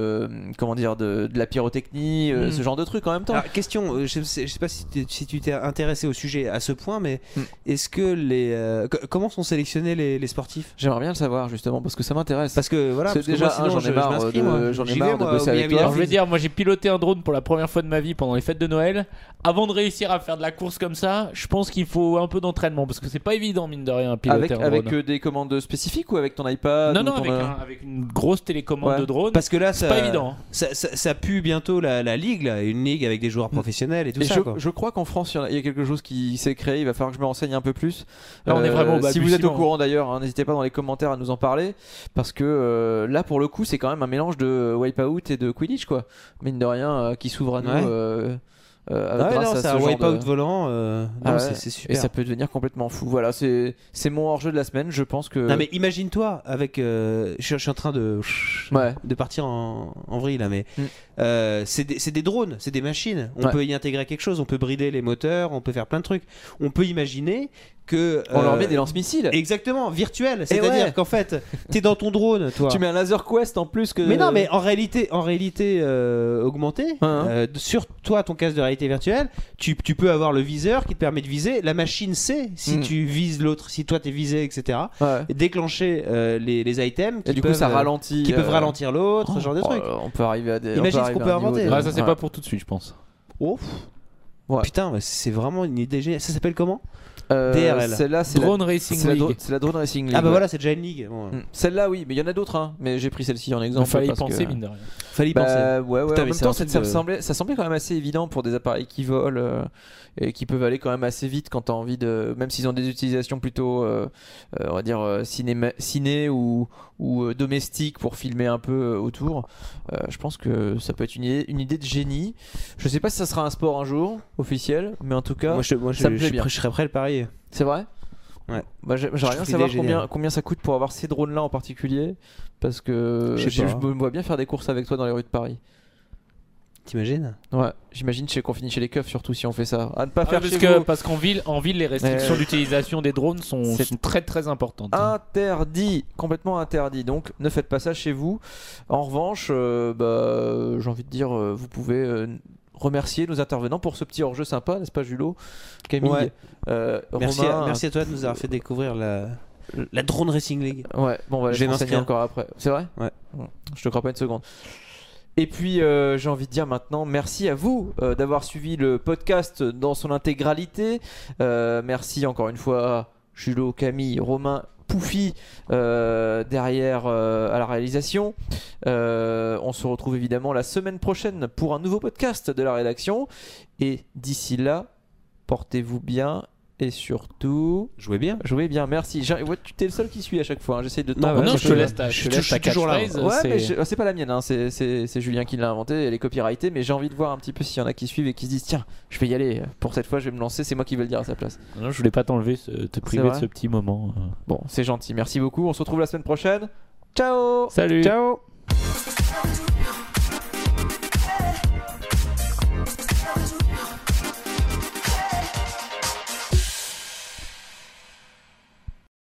de la pyrotechnie, ce genre de trucs en même temps. Alors, question, je sais pas si tu t'es intéressé au sujet à ce point, mais est-ce que comment sont sélectionnés les sportifs? J'aimerais bien le savoir justement parce que ça m'intéresse. Parce que voilà, déjà j'en ai marre de bosser avec toi. Alors, je veux dire, moi j'ai piloté un drone pour la première fois de ma vie pendant les fêtes de Noël. Avant de réussir à faire de la course comme ça, je pense qu'il faut un peu d'entraînement parce que c'est pas évident mine de rien piloter un drone. Avec des commandes spécifiques ou avec ton iPad? Non, avec une grosse télécommande de drone. Parce que là, c'est pas évident. Ça pue bientôt la ligue, là, une ligue avec des joueurs professionnels et tout ça. Je crois qu'en France, il y a quelque chose qui s'est créé. Il va falloir que je me renseigne un peu plus. Là, on est vraiment si vous êtes au courant d'ailleurs, hein, n'hésitez pas dans les commentaires à nous en parler. Parce que là, pour le coup, c'est quand même un mélange de Wipeout et de Quidditch, quoi. Mine de rien, qui s'ouvre à nous. C'est un wipeout volant. C'est super. Et ça peut devenir complètement fou. Voilà, c'est mon hors-jeu de la semaine. Je pense que. Non mais imagine-toi avec. Je suis en train de partir en vrille là, mais c'est des drones, c'est des machines. On peut y intégrer quelque chose. On peut brider les moteurs. On peut faire plein de trucs. On peut imaginer que on leur met des lance-missiles. Exactement, virtuel. C'est-à-dire qu'en fait, t'es dans ton drone, toi. Tu mets un laser quest en plus que. Mais non, mais en réalité augmentée, sur toi, ton casque de réalité virtuelle, tu peux avoir le viseur qui te permet de viser. La machine sait si tu vises l'autre, si toi t'es visé, etc. Et déclencher les items qui peuvent ralentir l'autre, ce genre de trucs. On peut arriver à des. Imagine ce qu'on peut inventer. Ça c'est pas pour tout de suite, je pense. Putain, c'est vraiment une idée géniale. Ça s'appelle comment? DRL. Celle-là, c'est Drone Racing League. C'est la Drone Racing League. Ah bah voilà, c'est déjà une ligue. Bon. Celle-là, oui, mais il y en a d'autres, hein. Mais j'ai pris celle-ci en exemple. Il fallait y penser, mine de rien. Fallait y penser. Ouais, en même temps, ça semblait quand même assez évident pour des appareils qui volent et qui peuvent aller quand même assez vite quand tu as envie de. Même s'ils ont des utilisations plutôt, on va dire, ciné ou domestiques pour filmer un peu autour. Je pense que ça peut être une idée de génie. Je sais pas si ça sera un sport un jour officiel, mais en tout cas, ça me plaît bien. Je serais prêt à le parier. C'est vrai? Ouais. J'aimerais bien savoir combien ça coûte pour avoir ces drones là en particulier, parce que je me vois bien faire des courses avec toi dans les rues de Paris. T'imagines? Ouais, j'imagine qu'on finit chez les keufs surtout si on fait ça. À ne pas faire parce qu'en ville, les restrictions d'utilisation des drones sont très très importantes. Interdit, complètement interdit. Donc ne faites pas ça chez vous. En revanche, j'ai envie de dire, vous pouvez remercier nos intervenants pour ce petit hors-jeu sympa, n'est-ce pas Julo, Camille, Romain, merci à toi de nous avoir fait découvrir la Drone Racing League. Ouais, bon, je vais m'inscrire encore après. C'est vrai? Ouais. Je te crois pas une seconde. Et puis j'ai envie de dire maintenant merci à vous d'avoir suivi le podcast dans son intégralité. Merci encore une fois Julo, Camille, Romain Poufy derrière à la réalisation. On se retrouve évidemment la semaine prochaine pour un nouveau podcast de la rédaction. Et d'ici là, portez-vous bien. Et surtout, jouez bien. Merci. Ouais, tu t'es le seul qui suit à chaque fois. J'essaie de Non, je te laisse ta toujours là. catchphrase. Ouais, mais c'est pas la mienne. Hein. C'est Julien qui l'a inventé. Elle est copyrightée. Mais j'ai envie de voir un petit peu s'il y en a qui suivent et qui se disent tiens, je vais y aller. Pour cette fois, je vais me lancer. C'est moi qui vais le dire à sa place. Non, je voulais pas t'enlever, te priver de ce petit moment. Bon, c'est gentil. Merci beaucoup. On se retrouve la semaine prochaine. Ciao. Salut. Ciao.